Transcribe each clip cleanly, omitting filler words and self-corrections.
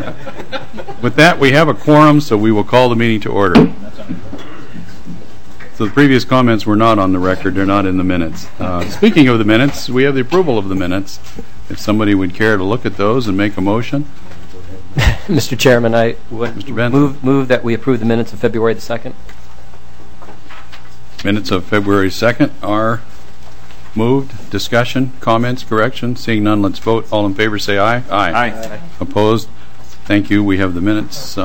With that, we have a quorum, so we will call the meeting to order. So the previous comments were not on the record. They're not in the minutes. Speaking of the minutes, we have the approval of the minutes. If somebody would care to look at those and make a motion. Mr. Chairman, I would move that we approve the minutes of February the 2nd. Minutes of February 2nd are moved. Discussion, comments, corrections? Seeing none, let's vote. All in favor say aye. Aye. Opposed? Thank you. We have the minutes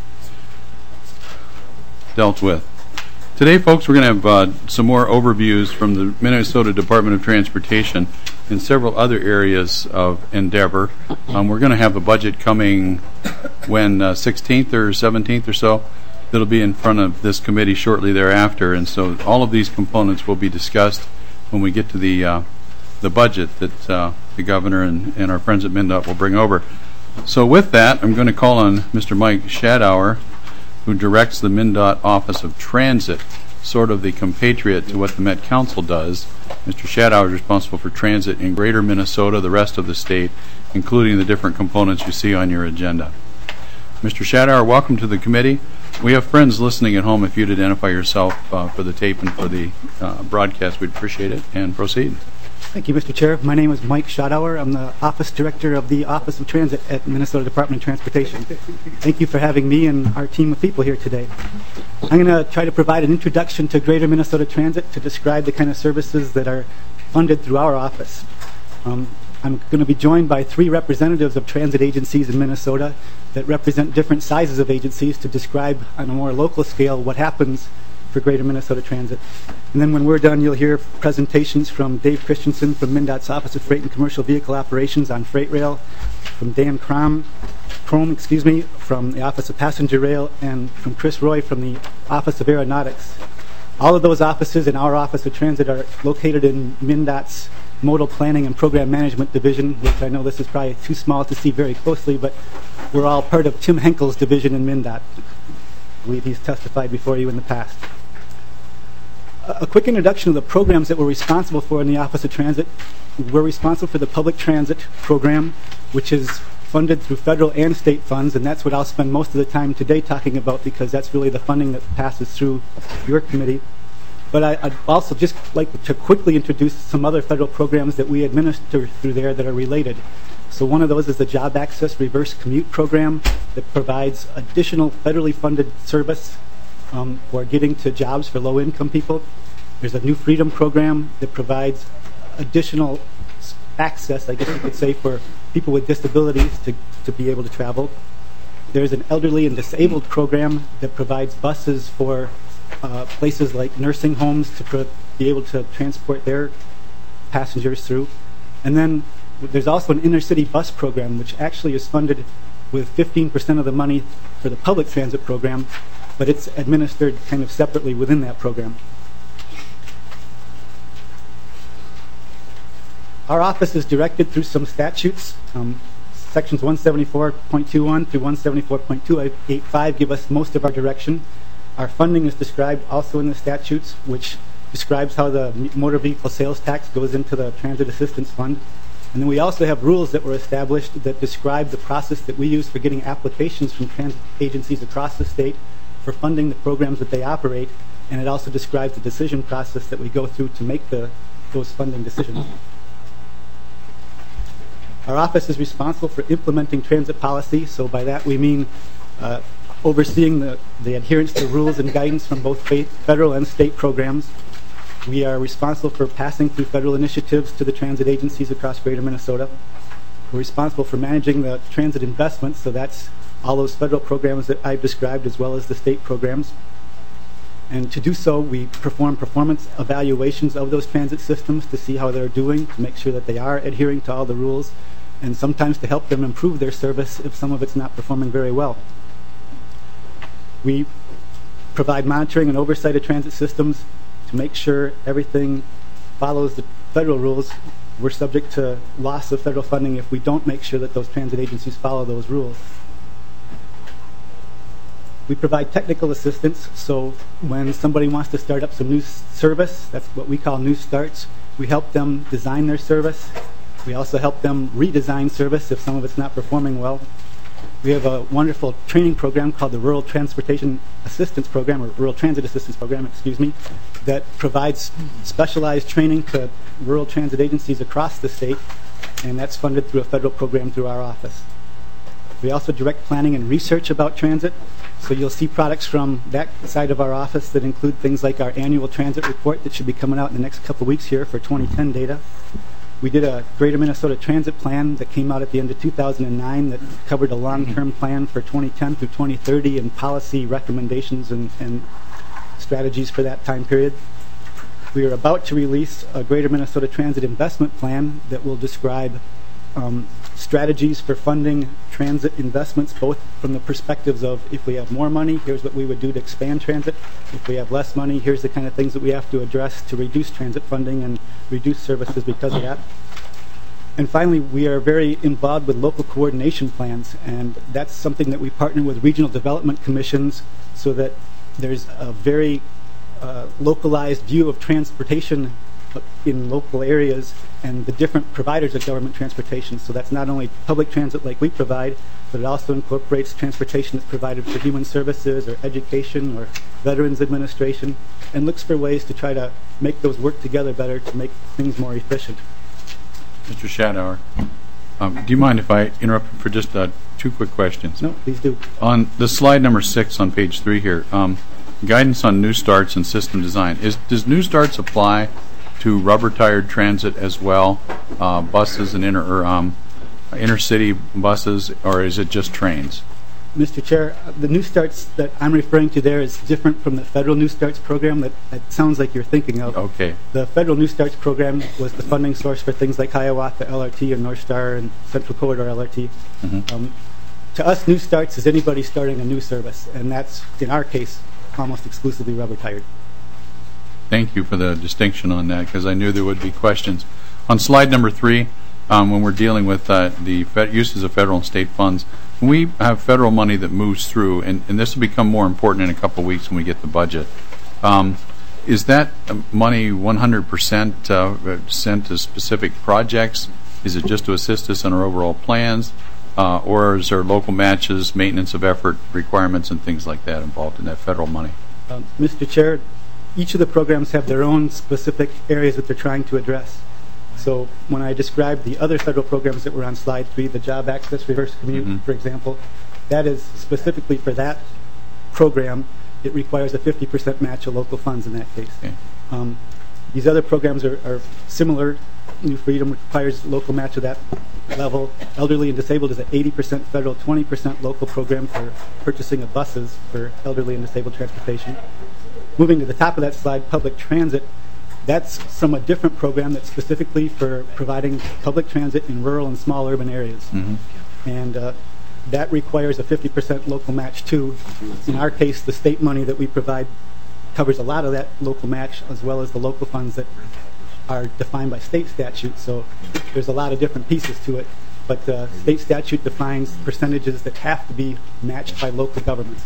dealt with. Today, folks, we're going to have some more overviews from the Minnesota Department of Transportation in several other areas of endeavor. We're going to have a budget coming when 16th or 17th or so. That'll be in front of this committee shortly thereafter, and so all of these components will be discussed when we get to the budget that the governor and our friends at MnDOT will bring over. So with that, I'm going to call on Mr. Mike Schadauer, who directs the MnDOT Office of Transit, sort of the compatriot to what the Met Council does. Mr. Schadauer is responsible for transit in greater Minnesota, the rest of the state, including the different components you see on your agenda. Mr. Schadauer, welcome to the committee. We have friends listening at home. If you'd identify yourself for the tape and for the broadcast, we'd appreciate it. And proceed. Thank you, Mr. Chair. My name is Mike Schadauer. I'm the Office Director of the Office of Transit at Minnesota Department of Transportation. Thank you for having me and our team of people here today. I'm going to try to provide an introduction to Greater Minnesota Transit to describe the kind of services that are funded through our office. I'm going to be joined by 3 representatives of transit agencies in Minnesota that represent different sizes of agencies to describe on a more local scale what happens for Greater Minnesota Transit. And then when we're done, you'll hear presentations from Dave Christensen from MnDOT's Office of Freight and Commercial Vehicle Operations on Freight Rail, from Dan Crome, from the Office of Passenger Rail, and from Chris Roy from the Office of Aeronautics. All of those offices in our Office of Transit are located in MnDOT's Modal Planning and Program Management Division, which I know this is probably too small to see very closely, but we're all part of Tim Henkel's division in MnDOT. I believe he's testified before you in the past. A quick introduction of the programs that we're responsible for in the Office of Transit. We're responsible for the public transit program, which is funded through federal and state funds, and that's what I'll spend most of the time today talking about because that's really the funding that passes through your committee. But I'd also just like to quickly introduce some other federal programs that we administer through there that are related. So one of those is the Job Access Reverse Commute Program that provides additional federally funded service for getting to jobs for low-income people. There's a New Freedom Program that provides additional access, I guess you could say, for people with disabilities to be able to travel. There's an Elderly and Disabled Program that provides buses for places like nursing homes to be able to transport their passengers through. And then there's also an inner city bus program, which actually is funded with 15% of the money for the public transit program, but it's administered kind of separately within that program. Our office is directed through some statutes. Sections 174.21 through 174.285 give us most of our direction. Our funding is described also in the statutes, which describes how the motor vehicle sales tax goes into the Transit Assistance Fund. And then we also have rules that were established that describe the process that we use for getting applications from transit agencies across the state for funding the programs that they operate, and it also describes the decision process that we go through to make those funding decisions. Our office is responsible for implementing transit policy, so by that we mean overseeing the adherence to rules and guidance from both federal and state programs. We are responsible for passing through federal initiatives to the transit agencies across Greater Minnesota. We're responsible for managing the transit investments, so that's all those federal programs that I've described as well as the state programs. And to do so, we perform performance evaluations of those transit systems to see how they're doing, to make sure that they are adhering to all the rules, and sometimes to help them improve their service if some of it's not performing very well. We provide monitoring and oversight of transit systems to make sure everything follows the federal rules. We're subject to loss of federal funding if we don't make sure that those transit agencies follow those rules. We provide technical assistance, so when somebody wants to start up some new service, that's what we call new starts, we help them design their service. We also help them redesign service if some of it's not performing well. We have a wonderful training program called the Rural Transportation Assistance Program, or Rural Transit Assistance Program, excuse me, that provides specialized training to rural transit agencies across the state, and that's funded through a federal program through our office. We also direct planning and research about transit, so you'll see products from that side of our office that include things like our annual transit report that should be coming out in the next couple weeks here for 2010 data. We did a Greater Minnesota Transit Plan that came out at the end of 2009 that covered a long-term plan for 2010 through 2030 and policy recommendations and strategies for that time period. We are about to release a Greater Minnesota Transit Investment Plan that will describe strategies for funding transit investments, both from the perspectives of if we have more money, here's what we would do to expand transit. If we have less money, here's the kind of things that we have to address to reduce transit funding and reduce services because of that. And finally, we are very involved with local coordination plans, and that's something that we partner with regional development commissions so that there's a very localized view of transportation in local areas and the different providers of government transportation. So that's not only public transit like we provide, but it also incorporates transportation that's provided for human services or education or veterans administration, and looks for ways to try to make those work together better to make things more efficient. Mr. Shadauer, do you mind if I interrupt for just 2 quick questions? No, please do. On the slide number 6 on page 3 here, guidance on new starts and system design. Does new starts apply to rubber-tired transit as well, buses and intercity buses, or is it just trains? Mr. Chair, the New Starts that I'm referring to there is different from the federal New Starts program that sounds like you're thinking of. Okay. The federal New Starts program was the funding source for things like Hiawatha LRT and North Star and Central Corridor LRT. Mm-hmm. To us, New Starts is anybody starting a new service, and that's, in our case, almost exclusively rubber-tired. Thank you for the distinction on that, because I knew there would be questions. On slide number 3, when we're dealing with the uses of federal and state funds, when we have federal money that moves through, and this will become more important in a couple of weeks when we get the budget, is that money 100% sent to specific projects? Is it just to assist us in our overall plans? Or is there local matches, maintenance of effort requirements, and things like that involved in that federal money? Mr. Chair, each of the programs have their own specific areas that they're trying to address. So when I described the other federal programs that were on slide 3, the Job Access Reverse Commute, for example, that is specifically for that program. It requires a 50% match of local funds in that case. Okay. These other programs are similar. New Freedom requires local match of that level. Elderly and Disabled is an 80% federal, 20% local program for purchasing of buses for elderly and disabled transportation. Moving to the top of that slide, Public Transit, that's from a different program that's specifically for providing public transit in rural and small urban areas. Mm-hmm. And that requires a 50% local match too. In our case, the state money that we provide covers a lot of that local match, as well as the local funds that are defined by state statute. So there's a lot of different pieces to it. But state statute defines percentages that have to be matched by local governments.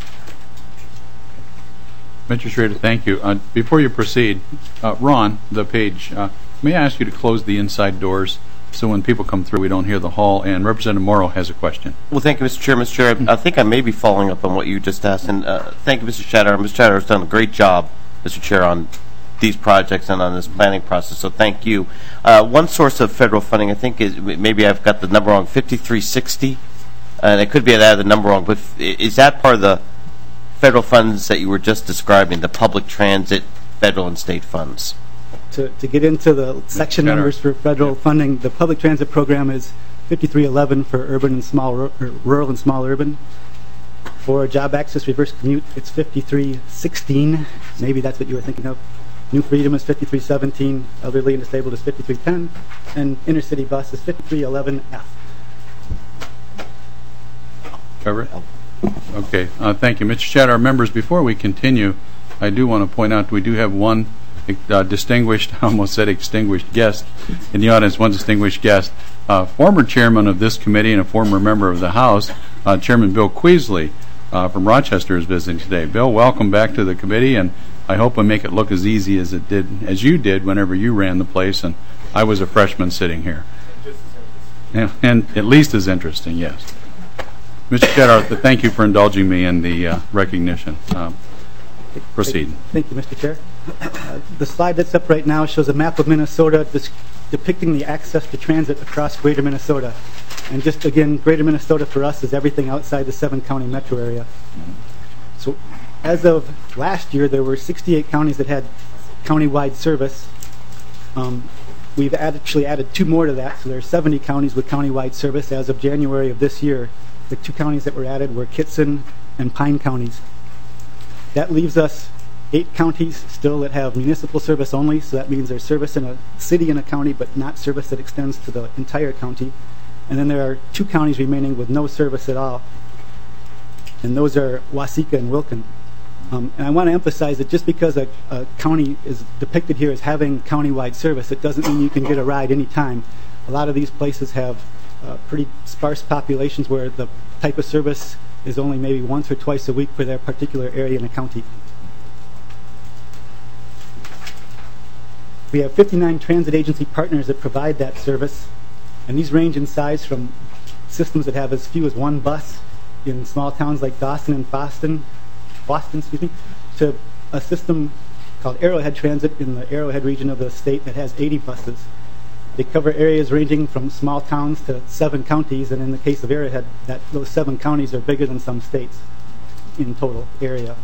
Mr. Schrader, thank you. Before you proceed, Ron, the page, may I ask you to close the inside doors so when people come through we don't hear the hall? And Representative Morrow has a question. Well, thank you, Mr. Chair. Mr. Chair, I think I may be following up on what you just asked. And thank you, Mr. Shadauer. Mr. Shadauer has done a great job, Mr. Chair, on these projects and on this planning process, so thank you. One source of federal funding, I think, is, maybe I've got the number wrong, 5360, and it could be that I have the number wrong, but is that part of the federal funds that you were just describing, the public transit, federal and state funds? To get into the section numbers for federal funding, the public transit program is 5311 for urban and small, rural and small urban. For Job Access Reverse Commute, it's 5316. Maybe that's what you were thinking of. New Freedom is 5317, Elderly and Disabled is 5310, and Intercity Bus is 5311F. Cover it? Okay, thank you. Mr. Shadauer, members, before we continue, I do want to point out we do have one distinguished, I almost said extinguished guest in the audience, one distinguished guest, former chairman of this committee and a former member of the House, Chairman Bill Queasley from Rochester is visiting today. Bill, welcome back to the committee, and I hope I make it look as easy as you did whenever you ran the place, and I was a freshman sitting here. And at least as interesting, yes. Mr. Shadar, thank you for indulging me in the recognition. Proceed. Thank you, Mr. Chair. The slide that's up right now shows a map of Minnesota depicting the access to transit across greater Minnesota. And just again, greater Minnesota for us is everything outside the 7-county metro area. So as of last year, there were 68 counties that had county-wide service. We've actually added 2 more to that, so there are 70 counties with county-wide service as of January of this year. The 2 counties that were added were Kitson and Pine counties. That leaves us 8 counties still that have municipal service only, so that means there's service in a city and a county, but not service that extends to the entire county. And then there are 2 counties remaining with no service at all, and those are Waseca and Wilkin. And I want to emphasize that just because a county is depicted here as having county-wide service, it doesn't mean you can get a ride anytime. A lot of these places have pretty sparse populations where the type of service is only maybe once or twice a week for their particular area in a county. We have 59 transit agency partners that provide that service, and these range in size from systems that have as few as 1 bus in small towns like Dawson and Boston, to a system called Arrowhead Transit in the Arrowhead region of the state that has 80 buses. They cover areas ranging from small towns to 7 counties, and in the case of Arrowhead, those 7 counties are bigger than some states in total area.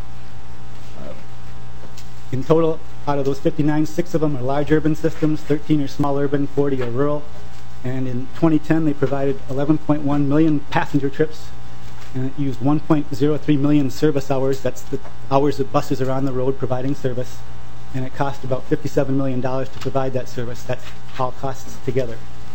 In total, out of those 59, 6 of them are large urban systems, 13 are small urban, 40 are rural. And in 2010, they provided 11.1 million passenger trips, and it used 1.03 million service hours. That's the hours that buses are on the road providing service. And it cost about $57 million to provide that service. That's all costs together.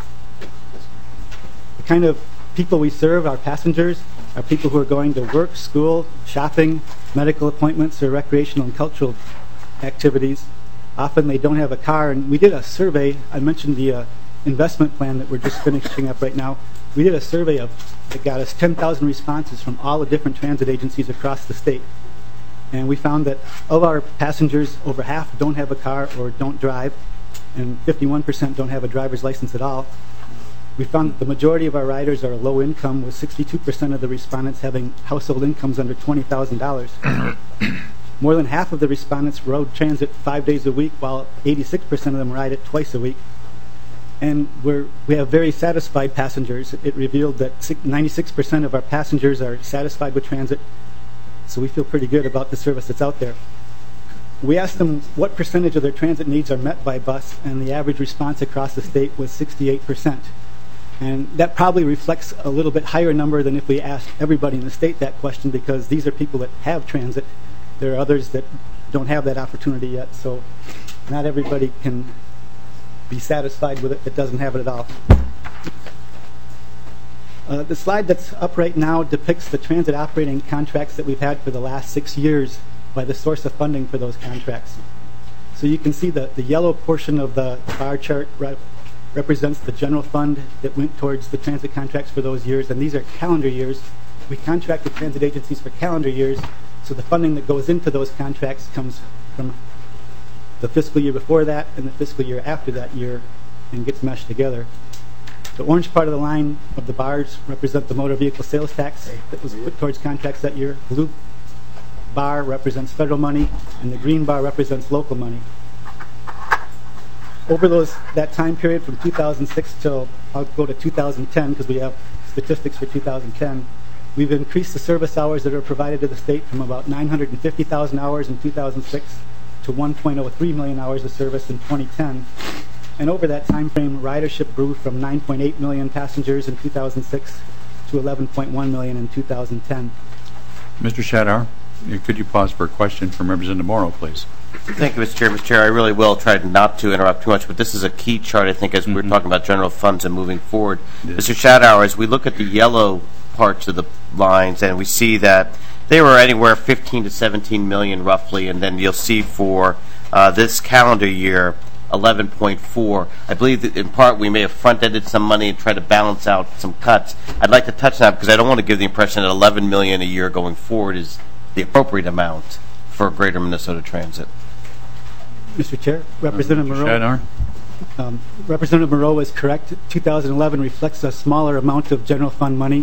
The kind of people we serve, our passengers, are people who are going to work, school, shopping, medical appointments, or recreational and cultural activities. Often they don't have a car, and we did a survey. I mentioned the investment plan that we're just finishing up right now. We did a survey that got us 10,000 responses from all the different transit agencies across the state. And we found that of our passengers, over half don't have a car or don't drive, and 51% don't have a driver's license at all. We found that the majority of our riders are low income, with 62% of the respondents having household incomes under $20,000. More than half of the respondents rode transit 5 days a week, while 86% of them ride it twice a week. And we have very satisfied passengers. It revealed that 96% of our passengers are satisfied with transit, so we feel pretty good about the service that's out there. We asked them what percentage of their transit needs are met by bus, and the average response across the state was 68%. And that probably reflects a little bit higher number than if we asked everybody in the state that question, because these are people that have transit. There are others that don't have that opportunity yet, so not everybody can be satisfied with it that doesn't have it at all. The slide that's up right now depicts the transit operating contracts that we've had for the last 6 years by the source of funding for those contracts. So you can see that the yellow portion of the bar chart represents the general fund that went towards the transit contracts for those years, and these are calendar years. We contract with transit agencies for calendar years, so the funding that goes into those contracts comes from the fiscal year before that and the fiscal year after that year and gets meshed together. The orange part of the line of the bars represent the motor vehicle sales tax that was put towards contracts that year. Blue bar represents federal money, and the green bar represents local money. Over that time period from 2006 till, I'll go to 2010 because we have statistics for 2010, we've increased the service hours that are provided to the state from about 950,000 hours in 2006 to 1.03 million hours of service in 2010. And over that time frame, ridership grew from 9.8 million passengers in 2006 to 11.1 million in 2010. Mr. Shadar, could you pause for a question from Representative Morrow, please? Thank you, Mr. Chair. Mr. Chair, I really will try not to interrupt too much, but this is a key chart, I think, as we're talking about general funds and moving forward. Mr. Shadar, as we look at the yellow parts of the lines, and we see that they were anywhere 15 to 17 million roughly, and then you'll see for this calendar year, 11.4. I believe that in part we may have front-ended some money and tried to balance out some cuts. I'd like to touch on that because I don't want to give the impression that 11 million a year going forward is the appropriate amount for Greater Minnesota Transit. Mr. Chair, Representative Moreau. Representative Moreau is correct. 2011 reflects a smaller amount of general fund money.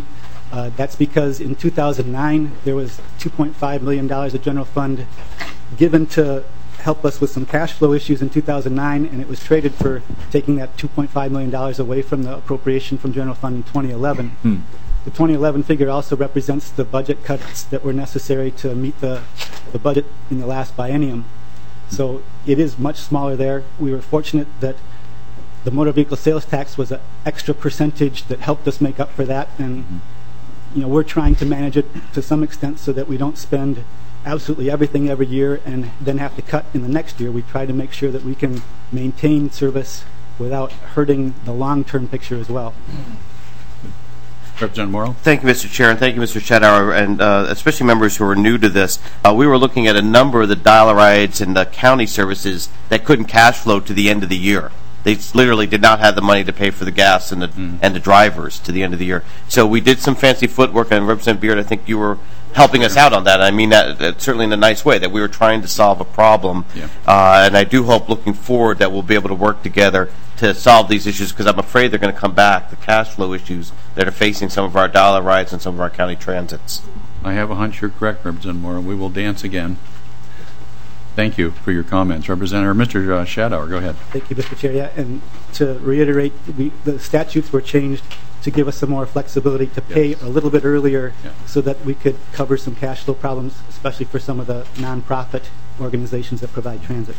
That's because in 2009 there was $2.5 million of general fund given to help us with some cash flow issues in 2009, and it was traded for taking that $2.5 million away from the appropriation from general fund in 2011. The 2011 figure also represents the budget cuts that were necessary to meet the budget in the last biennium. So it is much smaller there. We were fortunate that the motor vehicle sales tax was an extra percentage that helped us make up for that, and we're trying to manage it to some extent so that we don't spend absolutely everything every year and then have to cut in the next year. We try to make sure that we can maintain service without hurting the long-term picture as well. Representative Morrow. Thank you, Mr. Chair, and thank you, Mr. Shadauer, and especially members who are new to this. We were looking at a number of the dial-a-rides and the county services that couldn't cash flow to the end of the year. They literally did not have the money to pay for the gas and the drivers to the end of the year. So we did some fancy footwork, and Representative Beard, I think you were helping us out on that. I mean that certainly in a nice way, that we were trying to solve a problem. Yeah. And I do hope, looking forward, that we'll be able to work together to solve these issues, because I'm afraid they're going to come back, the cash flow issues that are facing some of our dollar rides and some of our county transits. I have a hunch you're correct, Representative Morrow. We will dance again. Thank you for your comments. Representative, Mr. Shadauer, go ahead. Thank you, Mr. Chair. Yeah, and to reiterate, the statutes were changed to give us some more flexibility to pay a little bit earlier so that we could cover some cash flow problems, especially for some of the nonprofit organizations that provide transit.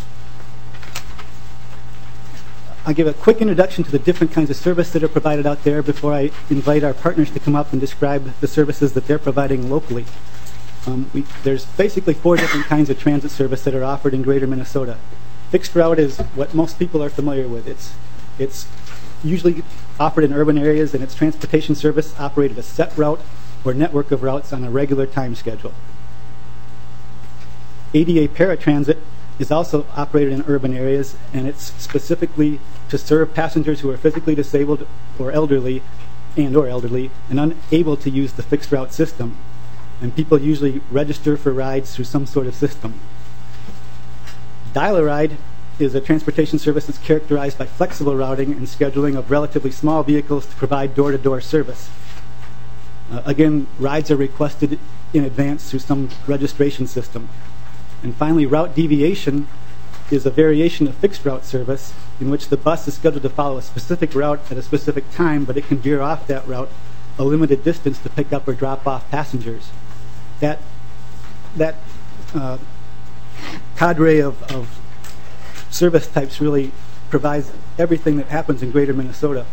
I'll give a quick introduction to the different kinds of service that are provided out there before I invite our partners to come up and describe the services that they're providing locally. There's basically 4 different kinds of transit service that are offered in Greater Minnesota. Fixed route is what most people are familiar with. It's usually offered in urban areas, and it's transportation service operated a set route or network of routes on a regular time schedule. ADA paratransit is also operated in urban areas, and it's specifically to serve passengers who are physically disabled or elderly and unable to use the fixed route system. And people usually register for rides through some sort of system. Dial-a-ride is a transportation service that's characterized by flexible routing and scheduling of relatively small vehicles to provide door-to-door service. Again, rides are requested in advance through some registration system. And finally, route deviation is a variation of fixed route service in which the bus is scheduled to follow a specific route at a specific time, but it can veer off that route a limited distance to pick up or drop off passengers. That cadre of service types really provides everything that happens in Greater Minnesota.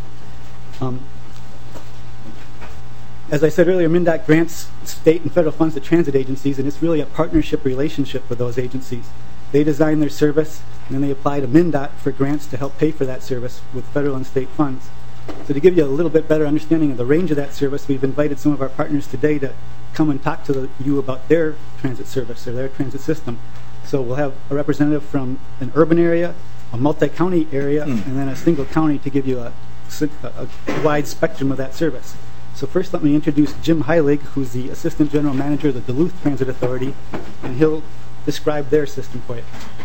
As I said earlier, MnDOT grants state and federal funds to transit agencies, and it's really a partnership relationship with those agencies. They design their service, and then they apply to MnDOT for grants to help pay for that service with federal and state funds. So to give you a little bit better understanding of the range of that service, we've invited some of our partners today to come and talk to you about their transit service or their transit system. So we'll have a representative from an urban area, a multi-county area, and then a single county to give you a wide spectrum of that service. So first let me introduce Jim Heilig, who's the Assistant General Manager of the Duluth Transit Authority, and he'll describe their system for you.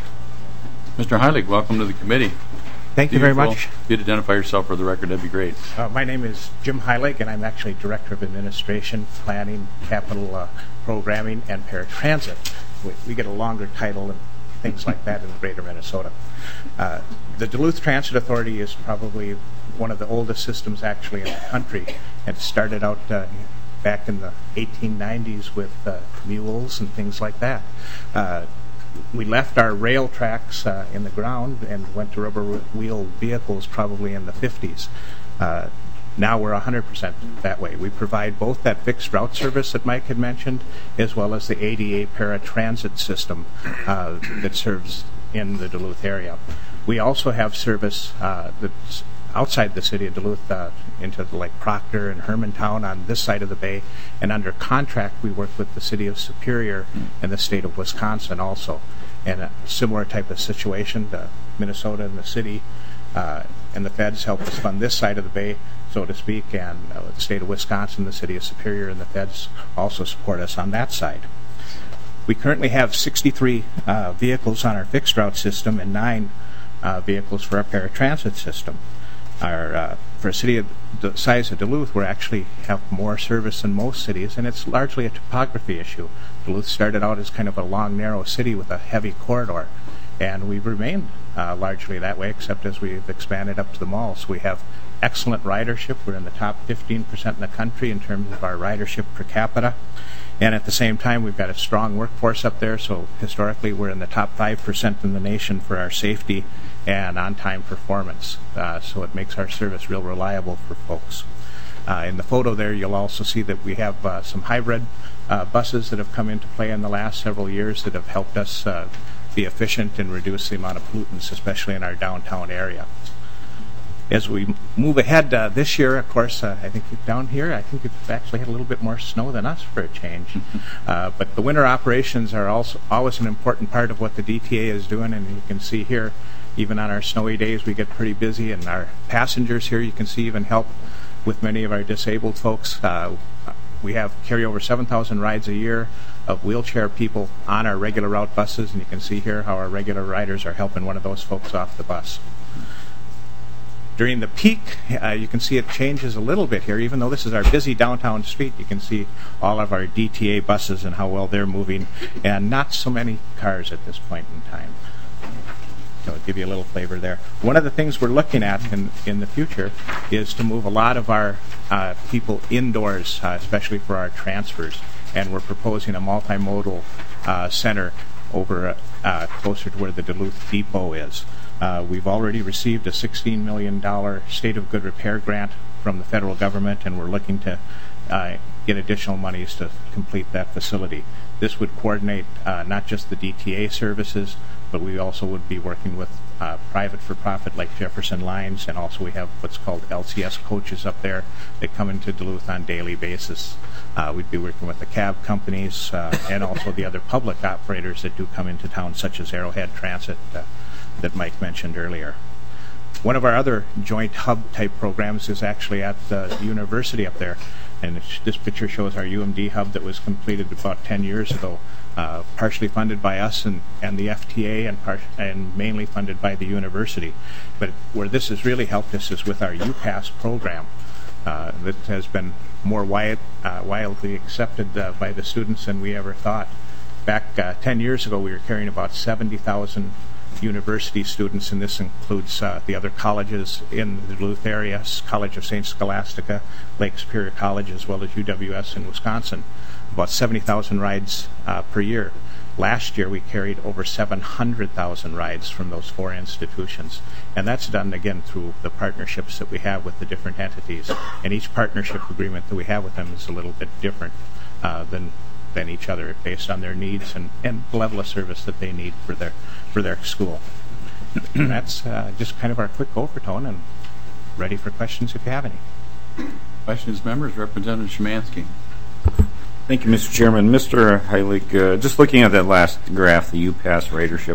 Mr. Heilig, welcome to the committee. Thank you very much. If you'd identify yourself for the record, that'd be great. My name is Jim Heilig, and I'm actually Director of Administration, Planning, Capital Programming, and Paratransit. We get a longer title and things like that in Greater Minnesota. The Duluth Transit Authority is probably one of the oldest systems actually in the country. It started out back in the 1890s with mules and things like that. We left our rail tracks in the ground and went to rubber wheel vehicles probably in the 50s. Now we're 100% that way. We provide both that fixed route service that Mike had mentioned, as well as the ADA paratransit system that serves in the Duluth area. We also have service that's outside the city of Duluth into Lake Proctor and Hermantown on this side of the bay, and under contract we work with the city of Superior and the state of Wisconsin also. And a similar type of situation, Minnesota and the city and the feds help us fund this side of the bay, so to speak, and the state of Wisconsin, the city of Superior, and the feds also support us on that side. We currently have 63 vehicles on our fixed route system and 9 vehicles for our paratransit system. For the city of the size of Duluth, we actually have more service than most cities, and it's largely a topography issue. Duluth started out as kind of a long, narrow city with a heavy corridor, and we've remained largely that way, except as we've expanded up to the malls. We have excellent ridership. We're in the top 15% in the country in terms of our ridership per capita. And at the same time, we've got a strong workforce up there, so historically we're in the top 5% in the nation for our safety and on-time performance. So it makes our service real reliable for folks. In the photo there, you'll also see that we have some hybrid buses that have come into play in the last several years that have helped us be efficient and reduce the amount of pollutants, especially in our downtown area. As we move ahead this year, of course, I think down here, I think we've actually had a little bit more snow than us for a change. But the winter operations are also always an important part of what the DTA is doing, and you can see here, even on our snowy days, we get pretty busy, and our passengers here, you can see, even help with many of our disabled folks. We carry over 7,000 rides a year of wheelchair people on our regular route buses, and you can see here how our regular riders are helping one of those folks off the bus. During the peak, you can see it changes a little bit here. Even though this is our busy downtown street, you can see all of our DTA buses and how well they're moving, and not so many cars at this point in time. So I'll give you a little flavor there. One of the things we're looking at in the future is to move a lot of our people indoors, especially for our transfers. And we're proposing a multimodal center over closer to where the Duluth Depot is. We've already received a $16 million State of Good Repair grant from the federal government, and we're looking to get additional monies to complete that facility. This would coordinate not just the DTA services, but we also would be working with private for-profit like Jefferson Lines, and also we have what's called LCS coaches up there that come into Duluth on a daily basis. We'd be working with the cab companies and also the other public operators that do come into town, such as Arrowhead Transit that Mike mentioned earlier. One of our other joint hub-type programs is actually at the university up there, and this picture shows our UMD hub that was completed about 10 years ago, partially funded by us and the FTA, and mainly funded by the university. But where this has really helped us is with our UPass program that has been more wildly accepted by the students than we ever thought. Back 10 years ago, we were carrying about 70,000 university students, and this includes the other colleges in the Duluth area, College of St. Scholastica, Lake Superior College, as well as UWS in Wisconsin. About 70,000 rides per year. Last year, we carried over 700,000 rides from those four institutions. And that's done, again, through the partnerships that we have with the different entities. And each partnership agreement that we have with them is a little bit different than each other based on their needs and the level of service that they need for their school. And that's just kind of our quick overtone, and ready for questions if you have any. Questions, members? Representative Szymanski. Thank you, Mr. Chairman. Mr. Heilig, just looking at that last graph, the UPass ridership,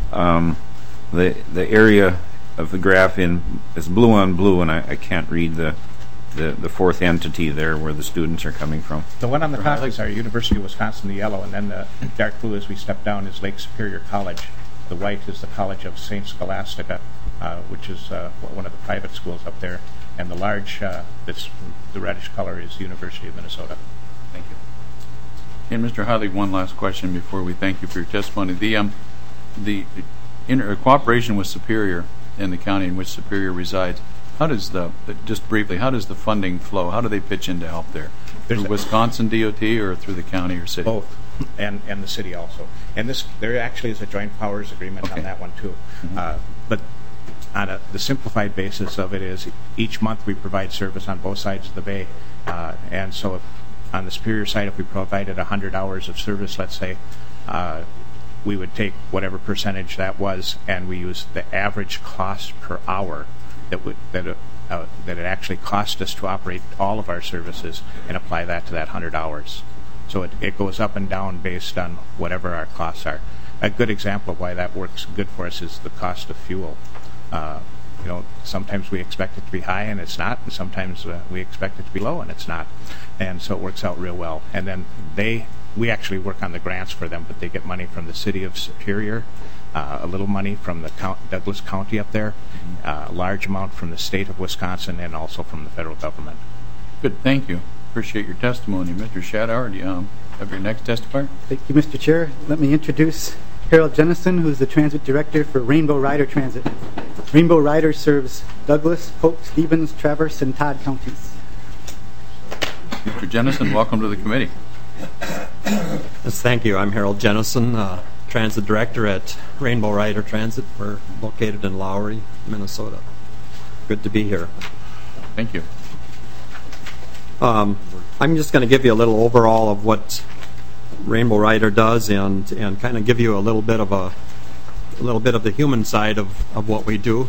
the area of the graph is blue on blue, and I can't read the fourth entity there where the students are coming from. The one on the top is our University of Wisconsin, the yellow, and then the dark blue as we step down is Lake Superior College. The white is the College of St. Scholastica, which is one of the private schools up there, and the large, that's the reddish color, is the University of Minnesota. Thank you. And Mr. Heilig, one last question before we thank you for your testimony. The cooperation with Superior and the county in which Superior resides, how does just briefly, how does the funding flow? How do they pitch in to help there? Through Wisconsin DOT or through the county or city? Both, and the city also. And there actually is a joint powers agreement on that one too. Mm-hmm. But on the simplified basis of it is each month we provide service on both sides of the bay. And so on the Superior side, if we provided 100 hours of service, let's say, we would take whatever percentage that was, and we use the average cost per hour that it actually cost us to operate all of our services, and apply that to that 100 hours. So it goes up and down based on whatever our costs are. A good example of why that works good for us is the cost of fuel. Sometimes we expect it to be high and it's not, and sometimes we expect it to be low and it's not. And so it works out real well. And then we actually work on the grants for them, but they get money from the city of Superior, a little money from the Douglas County up there, a large amount from the state of Wisconsin, and also from the federal government. Good, thank you. Appreciate your testimony. Mr. Shadauer, do you have your next testifier? Thank you, Mr. Chair. Let me introduce Harold Jennison, who's the Transit Director for Rainbow Rider Transit. Rainbow Rider serves Douglas, Polk, Stevens, Traverse, and Todd counties. Mr. Jennison, welcome to the committee. Yes, thank you. I'm Harold Jennison, Transit Director at Rainbow Rider Transit. We're located in Lowry, Minnesota. Good to be here. Thank you. I'm just going to give you a little overall of what Rainbow Rider does, and kind of give you a little bit of the human side of what we do.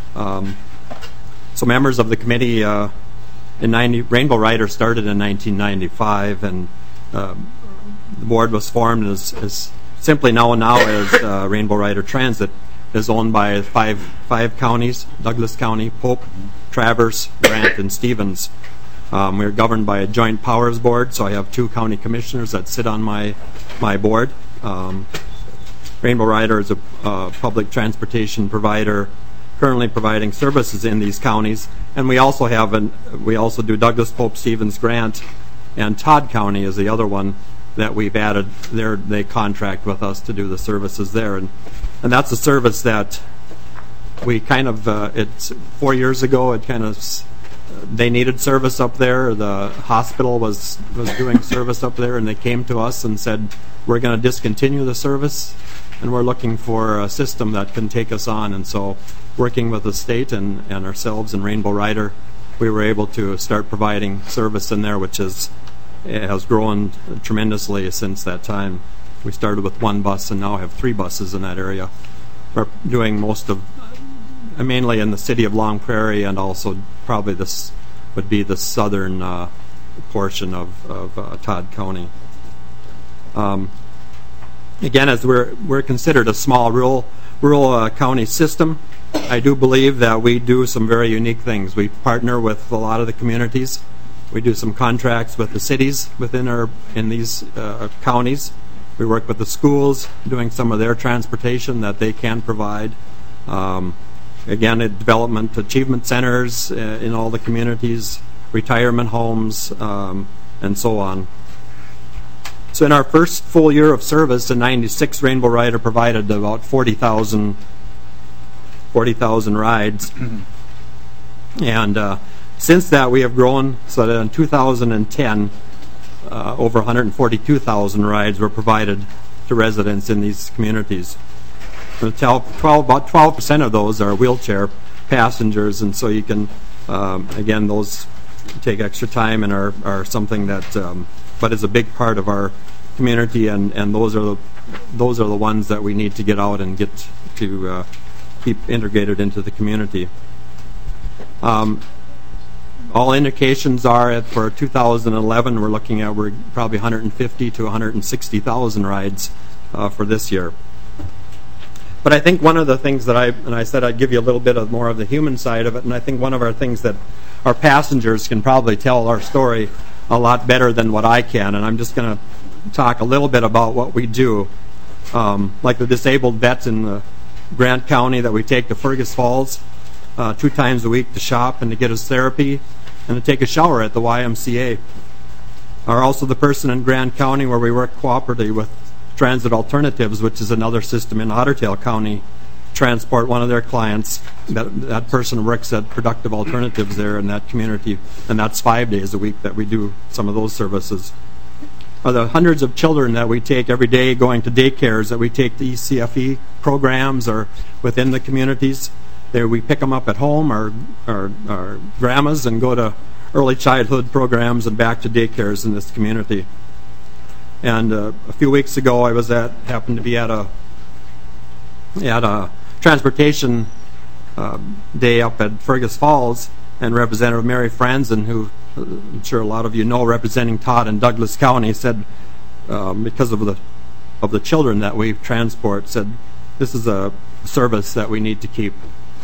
So, members of the committee, Rainbow Rider started in 1995, and the board was formed as simply now as Rainbow Rider Transit. Is owned by five counties: Douglas County, Polk, Traverse, Grant, and Stevens. We're governed by a joint powers board, so I have 2 county commissioners that sit on my board. Rainbow Rider is a public transportation provider currently providing services in these counties, and we also do Douglas, Polk, Stevens, Grant, and Todd County is the other one that we've added. They contract with us to do the services there, and that's a service that we kind of it's 4 years ago. They needed service up there. The hospital was doing service up there, and they came to us and said, we're going to discontinue the service, and we're looking for a system that can take us on. And so, working with the state and ourselves and Rainbow Rider, we were able to start providing service in there, which has grown tremendously since that time. We started with 1 bus and now have 3 buses in that area. We're doing mainly in the city of Long Prairie, and also probably this would be the southern portion of Todd County. Again, as we're considered a small rural county system, I do believe that we do some very unique things. We partner with a lot of the communities. We do some contracts with the cities in these counties. We work with the schools, doing some of their transportation that they can provide. Again, at development achievement centers in all the communities, retirement homes, and so on. So in our first full year of service in '96, Rainbow Rider provided about 40,000 rides. And since that, we have grown so that in 2010, over 142,000 rides were provided to residents in these communities. About 12% of those are wheelchair passengers, and so you can, again, those take extra time and are something that, but is a big part of our community, and those are the ones that we need to get out and get to keep integrated into the community. All indications are that for 2011, we're probably 150 to 160,000 rides for this year. But I think one of the things that I said I'd give you a little bit more of the human side of it, and I think one of our things that our passengers can probably tell our story a lot better than what I can, and I'm just going to talk a little bit about what we do. Like the disabled vets in Grant County that we take to Fergus Falls 2 times a week to shop and to get his therapy and to take a shower at the YMCA. Or also the person in Grant County where we work cooperatively with Transit Alternatives, which is another system in Otter Tail County, transport one of their clients. That person works at Productive Alternatives there in that community, and that's 5 days a week that we do some of those services. Or the hundreds of children that we take every day going to daycares that we take to ECFE programs or within the communities. There we pick them up at home or grandmas and go to early childhood programs and back to daycares in this community. And a few weeks ago, I happened to be at a transportation day up at Fergus Falls, and Representative Mary Franzen, who I'm sure a lot of you know, representing Todd and Douglas County, said because of the children that we transport, said this is a service that we need to keep.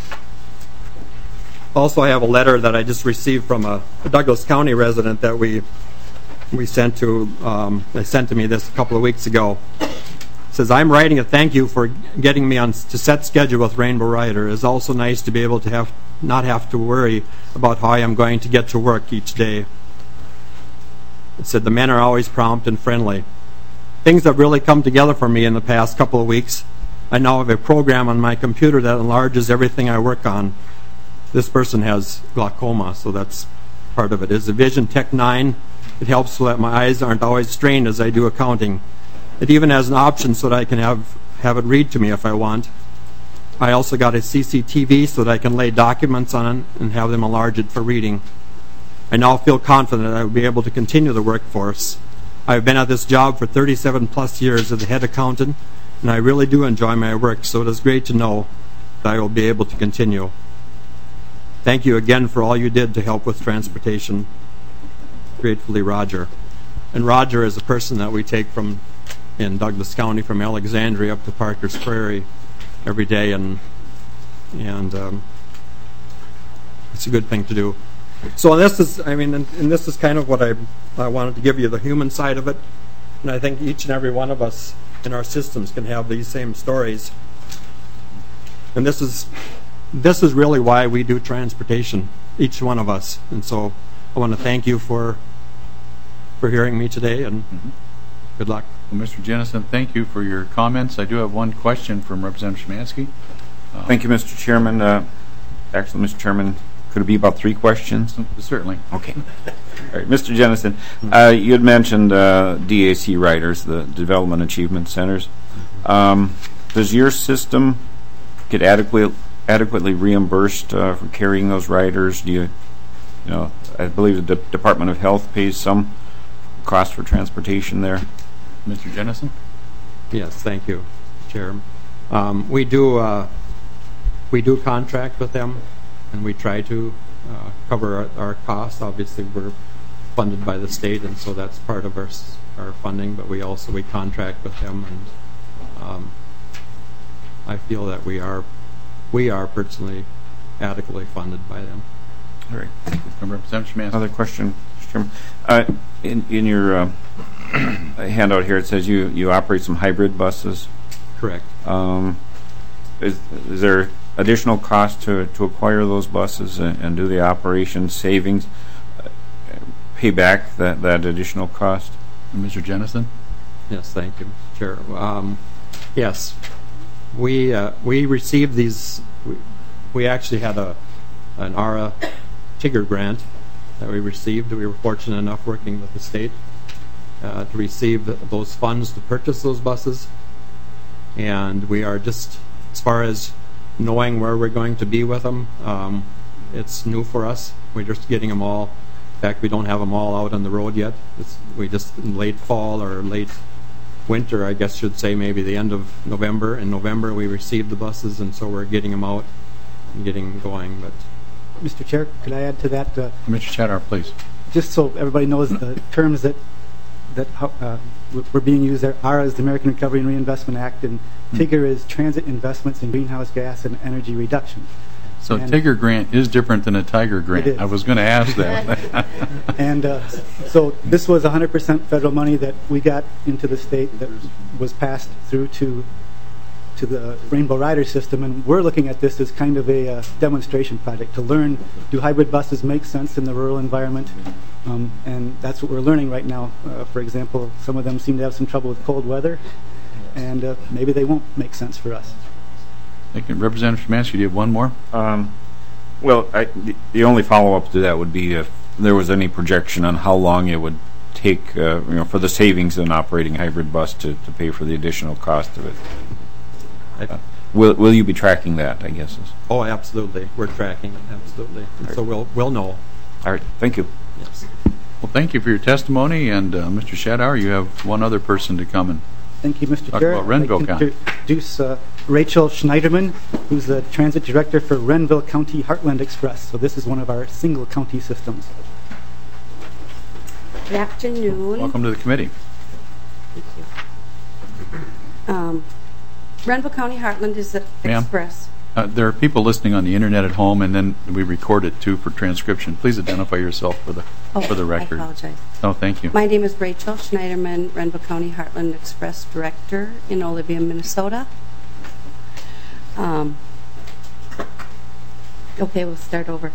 Also, I have a letter that I just received from a Douglas County resident that we sent to. They sent to me this a couple of weeks ago, says, I'm writing a thank you for getting me on to set schedule with Rainbow Rider. It's also nice to be able to not have to worry about how I am going to get to work each day. It said, the men are always prompt and friendly. Things have really come together for me in the past couple of weeks. I now have a program on my computer that enlarges everything I work on. This person has glaucoma, so that's part of it. It's a Vision Tech 9. It helps so that my eyes aren't always strained as I do accounting. It even has an option so that I can have it read to me if I want. I also got a CCTV so that I can lay documents on it and have them enlarge it for reading. I now feel confident that I will be able to continue the workforce. I've been at this job for 37 plus years as the head accountant, and I really do enjoy my work, so it is great to know that I will be able to continue. Thank you again for all you did to help with transportation. Gratefully, Roger. And Roger is a person that we take from in Douglas County from Alexandria up to Parker's Prairie every day, and it's a good thing to do. So this is, and this is kind of what I wanted to give you, the human side of it, and I think each and every one of us in our systems can have these same stories. And this is really why we do transportation, each one of us. And so I want to thank you for hearing me today, and good luck. Well, Mr. Jennison, thank you for your comments. I do have one question from Representative Szymanski. Thank you, Mr. Chairman. Actually, Mr. Chairman, could it be about 3 questions? Certainly. Okay. All right, Mr. Jennison, you had mentioned DAC riders, the Development Achievement Centers. Does your system get adequately reimbursed for carrying those riders? Do you know, I believe the Department of Health pays some cost for transportation there. Mr. Jennison? Yes, thank you, Chair. We do contract with them, and we try to cover our costs. Obviously, we're funded by the state, and so that's part of our funding. But we contract with them, and I feel that we are personally adequately funded by them. All right. Representative Szymanski. Another question, Mr. Chairman. In your handout here, it says you operate some hybrid buses. Correct. Is there additional cost to acquire those buses and do the operation savings pay back that additional cost? Mr. Jennison? Yes, thank you, Chair. Yes, we received these. We actually had an ARA Tigger grant that we received. We were fortunate enough working with the state to receive those funds to purchase those buses, and we are just, as far as knowing where we're going to be with them, it's new for us. We're just getting them all. In fact, we don't have them all out on the road yet. We just in late fall or late winter, I guess should say, maybe the end of November. In November, we received the buses, and so we're getting them out and getting them going. But Mr. Chair, could I add to that? Mr. Chadar, please. Just so everybody knows the terms that were being used there. ARA is the American Recovery and Reinvestment Act, and TIGGER is Transit Investments in Greenhouse Gas and Energy Reduction. So TIGGER grant is different than a Tiger grant. I was going to ask that. And so this was 100% federal money that we got into the state that was passed through to the Rainbow Rider system, and we're looking at this as kind of a demonstration project to learn, do hybrid buses make sense in the rural environment? And that's what we're learning right now. For example, some of them seem to have some trouble with cold weather, and maybe they won't make sense for us. Thank you. Representative Szymanski, do you have one more? Well, the only follow-up to that would be if there was any projection on how long it would take for the savings in operating hybrid bus to pay for the additional cost of it. Will you be tracking that, I guess? Oh, absolutely. We're tracking it, absolutely. Right. So we'll know. All right. Thank you. Yes. Well, thank you for your testimony. And Mr. Shadauer, you have one other person to come and thank you, Mr. talk Chair. about Renville I'd like County. to introduce Rachel Schneiderman, who's the Transit Director for Renville County Heartland Express. So this is one of our single county systems. Good afternoon. Welcome to the committee. Thank you. Renville County Heartland is the express. There are people listening on the internet at home, and then we record it too for transcription. Please identify yourself for the record. I apologize. Oh, thank you. My name is Rachel Schneiderman, Renville County Heartland Express Director in Olivia, Minnesota. Okay, we'll start over.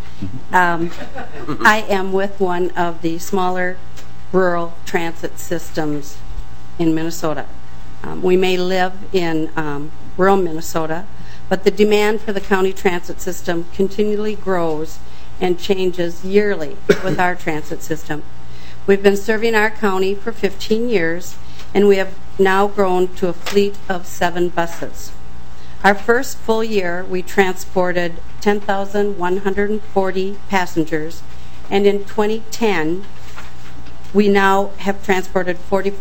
I am with one of the smaller rural transit systems in Minnesota. We may live in rural Minnesota, but the demand for the county transit system continually grows and changes yearly with our transit system. We've been serving our county for 15 years, and we have now grown to a fleet of 7 buses. Our first full year, we transported 10,140 passengers, and in 2010, we now have transported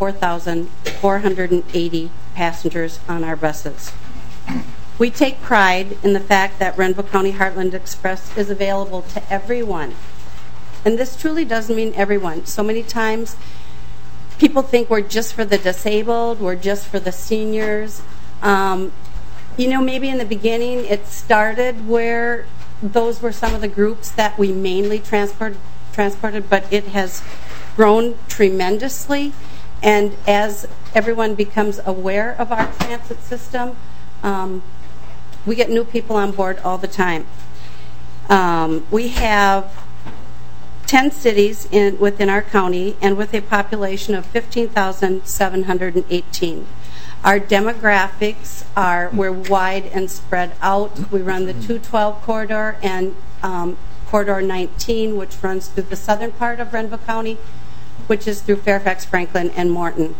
44,480 passengers on our buses. We take pride in the fact that Renville County Heartland Express is available to everyone. And this truly does mean everyone. So many times, people think we're just for the disabled, we're just for the seniors. Maybe in the beginning it started where those were some of the groups that we mainly transported, but it has grown tremendously. And as everyone becomes aware of our transit system, we get new people on board all the time. We have 10 cities within our county and with a population of 15,718. Our demographics we're wide and spread out. We run the 212 corridor and corridor 19, which runs through the southern part of Renville County, which is through Fairfax, Franklin, and Morton.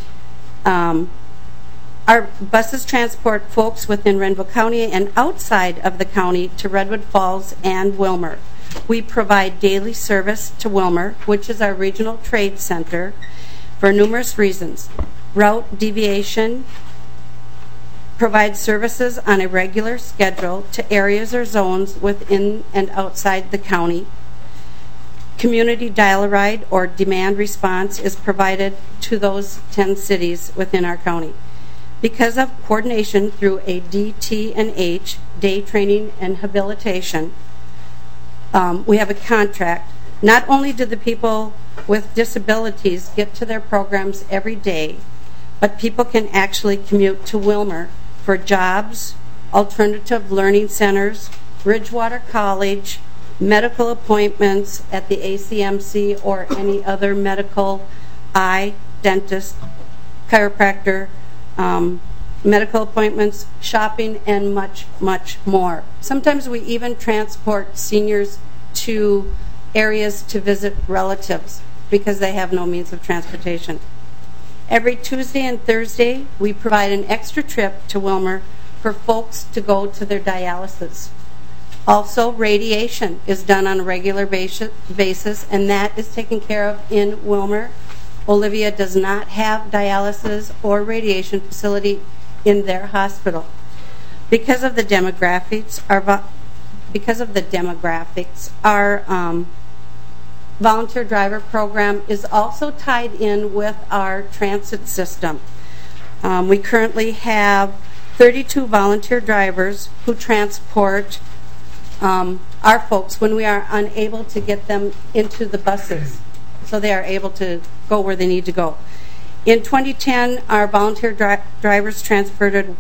Our buses transport folks within Renville County and outside of the county to Redwood Falls and Wilmer. We provide daily service to Wilmer, which is our regional trade center, for numerous reasons. Route deviation, provides services on a regular schedule to areas or zones within and outside the county. Community dial-a-ride or demand response is provided to those 10 cities within our county. Because of coordination through a DT&H, day training and habilitation, we have a contract. Not only do the people with disabilities get to their programs every day, but people can actually commute to Wilmer for jobs, alternative learning centers, Bridgewater College, medical appointments at the ACMC or any other medical, eye, dentist, chiropractor, medical appointments, shopping, and much, much more. Sometimes we even transport seniors to areas to visit relatives because they have no means of transportation. Every Tuesday and Thursday, we provide an extra trip to Wilmer for folks to go to their dialysis. Also, radiation is done on a regular basis, and that is taken care of in Wilmer. Olivia does not have dialysis or radiation facility in their hospital. Because of the demographics, our volunteer driver program is also tied in with our transit system. We currently have 32 volunteer drivers who transport our folks when we are unable to get them into the buses, so they are able to go where they need to go. In 2010, our volunteer drivers traveled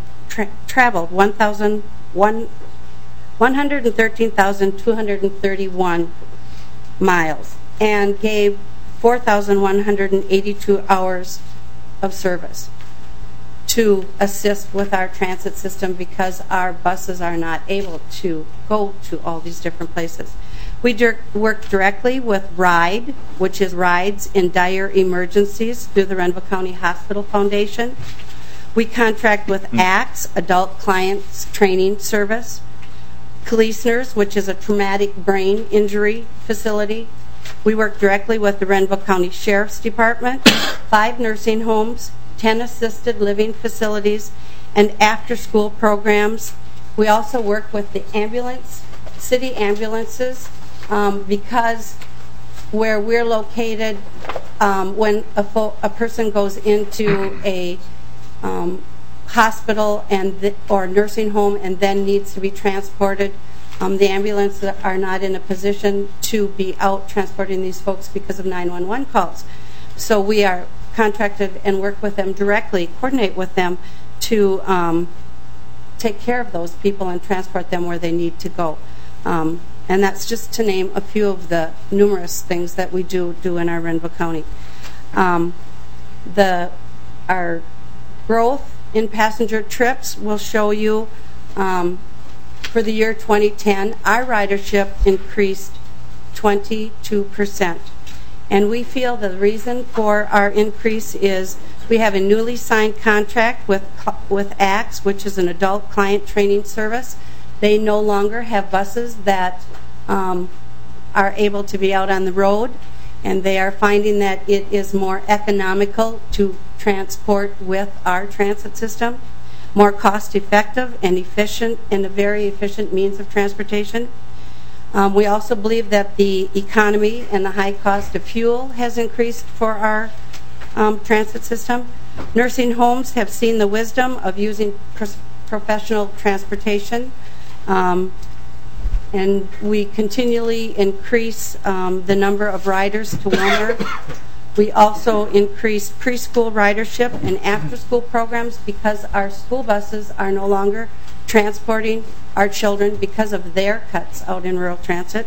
113,231 miles and gave 4,182 hours of service to assist with our transit system because our buses are not able to go to all these different places. We work directly with RIDE, which is Rides in Dire Emergencies, through the Renville County Hospital Foundation. We contract with ACTS, Adult Clients Training Service, Kalisner's, which is a traumatic brain injury facility. We work directly with the Renville County Sheriff's Department, 5 nursing homes, 10 assisted living facilities, and after-school programs. We also work with the city ambulances, because where we're located, when a person goes into a hospital or nursing home and then needs to be transported. The ambulances are not in a position to be out transporting these folks because of 911 calls. So we are contracted and work with them directly, coordinate with them to take care of those people and transport them where they need to go. And that's just to name a few of the numerous things that we do in our Renville County. Our growth in passenger trips will show you for the year 2010, our ridership increased 22%. And we feel the reason for our increase is we have a newly signed contract with ACTS, which is an adult client training service. They no longer have buses that are able to be out on the road, and they are finding that it is more economical to transport with our transit system, more cost effective and efficient, and a very efficient means of transportation. We also believe that the economy and the high cost of fuel has increased for our transit system. Nursing homes have seen the wisdom of using professional transportation, and we continually increase the number of riders to Wilmer. We also increase preschool ridership and after-school programs because our school buses are no longer transporting our children because of their cuts out in rural transit,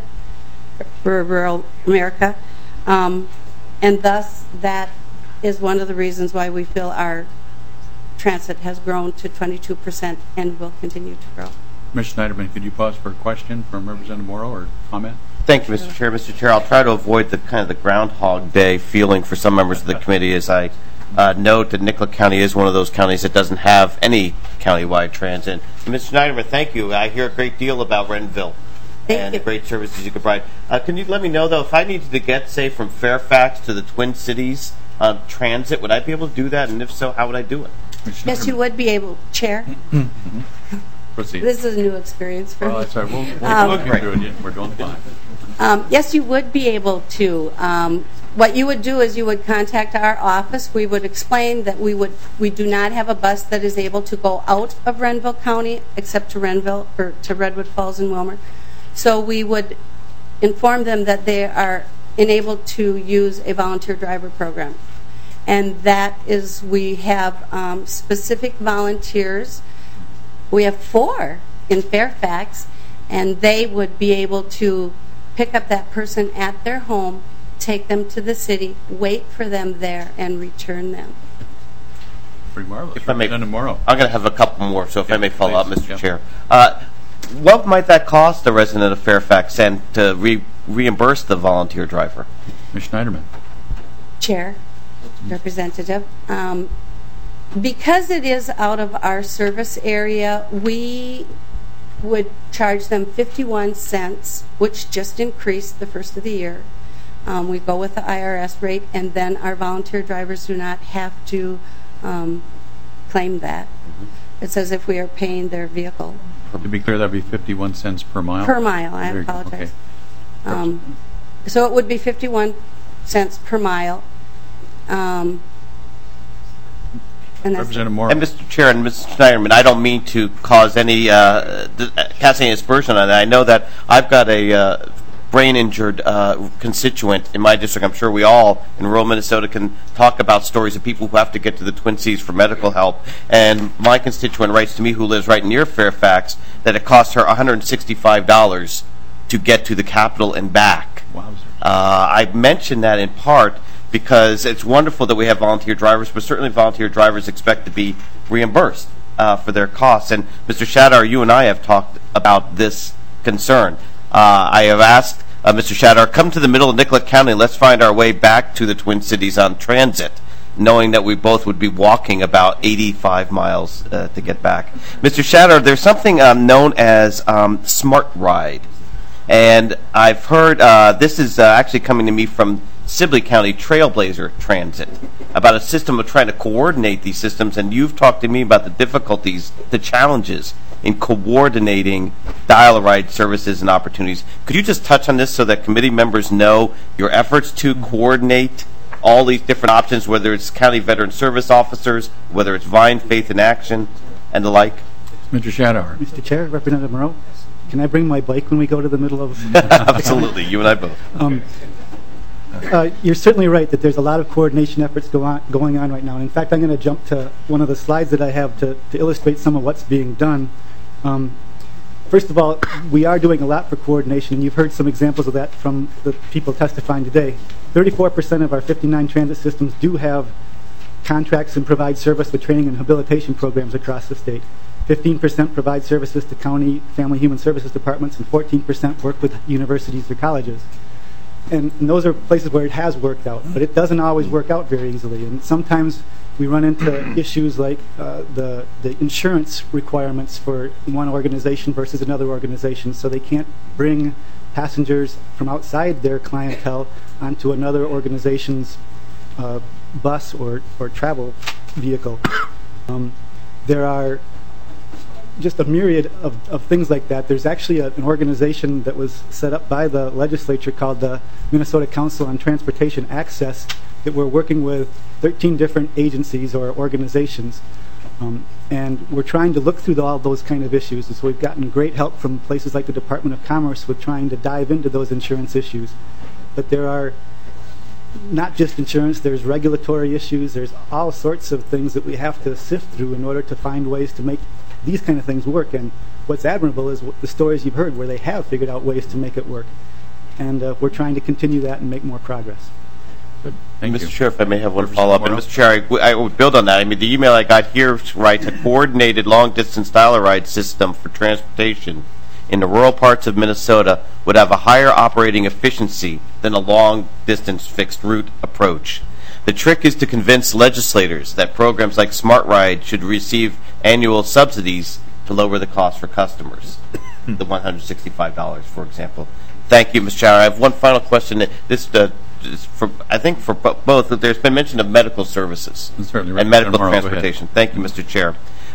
rural America. And thus, that is one of the reasons why we feel our transit has grown to 22% and will continue to grow. Commissioner Schneiderman, could you pause for a question from Representative Morrow or comment? Thank you, Mr. Chair. Mr. Chair, I'll try to avoid the kind of the Groundhog Day feeling for some members of the committee as I note that Nicollet County is one of those counties that doesn't have any countywide transit. And Mr. Schneiderman, thank you. I hear a great deal about Renville and the great services you can provide. Can you let me know, though, if I needed to get, say, from Fairfax to the Twin Cities transit, would I be able to do that? And if so, how would I do it? Yes, you would be able, Chair. Proceed. This is a new experience for me. That's right. We'll get through it. We're doing fine. Yes, you would be able to. What you would do is you would contact our office. We would explain that we do not have a bus that is able to go out of Renville County except to Renville or to Redwood Falls and Wilmer. So we would inform them that they are enabled to use a volunteer driver program. And that is, we have specific volunteers. We have 4 in Fairfax, and they would be able to pick up that person at their home, take them to the city, wait for them there, and return them. Pretty marvelous. If I may, Representative Morrow. I'm going to have a couple more, so if I may follow up, please. Mr. Chair. What might that cost a resident of Fairfax and to reimburse the volunteer driver? Ms. Schneiderman. Chair, Representative, because it is out of our service area, we would charge them 51 cents, which just increased the first of the year. We go with the IRS rate, and then our volunteer drivers do not have to claim that. It's as if we are paying their vehicle. To be clear, that would be 51 cents per mile? Per mile, I apologize. Okay. So it would be 51 cents per mile. And Representative Morrow. And Mr. Chair and Mr. Schneiderman, I don't mean to cause any cast any aspersion on that. I know that I've got a brain-injured constituent in my district. I'm sure we all in rural Minnesota can talk about stories of people who have to get to the Twin Cities for medical help. And my constituent writes to me, who lives right near Fairfax, that it costs her $165 to get to the Capitol and back. Wow. I mention that in part because it's wonderful that we have volunteer drivers, but certainly volunteer drivers expect to be reimbursed for their costs. And Mr. Shadar, you and I have talked about this concern. I have asked Mr. Shadar, come to the middle of Nicollet County and let's find our way back to the Twin Cities on transit, knowing that we both would be walking about 85 miles to get back. Mr. Shadar, there's something known as Smart Ride. And I've heard, this is actually coming to me from Sibley County Trailblazer Transit, about a system of trying to coordinate these systems, and you've talked to me about the difficulties, the challenges in coordinating dial-a-ride services and opportunities. Could you just touch on this so that committee members know your efforts to coordinate all these different options, whether it's county veteran service officers, whether it's Vine, Faith in Action, and the like? Mr. Shadauer. Mr. Chair, Representative Moreau, can I bring my bike when we go to the middle of... Absolutely, you and I both. You're certainly right that there's a lot of coordination efforts going on right now. And in fact, I'm going to jump to one of the slides that I have to illustrate some of what's being done. First of all, we are doing a lot for coordination, and you've heard some examples of that from the people testifying today. 34% of our 59 transit systems do have contracts and provide service with training and habilitation programs across the state. 15% provide services to county family human services departments, and 14% work with universities or colleges. And those are places where it has worked out, but it doesn't always work out very easily. And sometimes we run into issues like the insurance requirements for one organization versus another organization, so they can't bring passengers from outside their clientele onto another organization's bus or travel vehicle. There are just a myriad of things like that. There's actually an organization that was set up by the legislature called the Minnesota Council on Transportation Access that we're working with 13 different agencies or organizations. And we're trying to look through all those kind of issues. And so we've gotten great help from places like the Department of Commerce with trying to dive into those insurance issues. But there are not just insurance, there's regulatory issues, there's all sorts of things that we have to sift through in order to find ways to make these kind of things work. And what's admirable is the stories you've heard where they have figured out ways to make it work. And we're trying to continue that and make more progress. Mr. Chair, if I may have one follow-up. And Mr. Chair, I would build on that. I mean, the email I got here writes a coordinated long-distance dial-a-ride system for transportation in the rural parts of Minnesota would have a higher operating efficiency than a long-distance fixed route approach. The trick is to convince legislators that programs like Smart Ride should receive annual subsidies to lower the cost for customers, the $165, for example. Thank you, Mr. Chair. I have one final question. This is for, I think, for both. There's been mention of medical services and medical transportation. Thank you, Mr. Chair.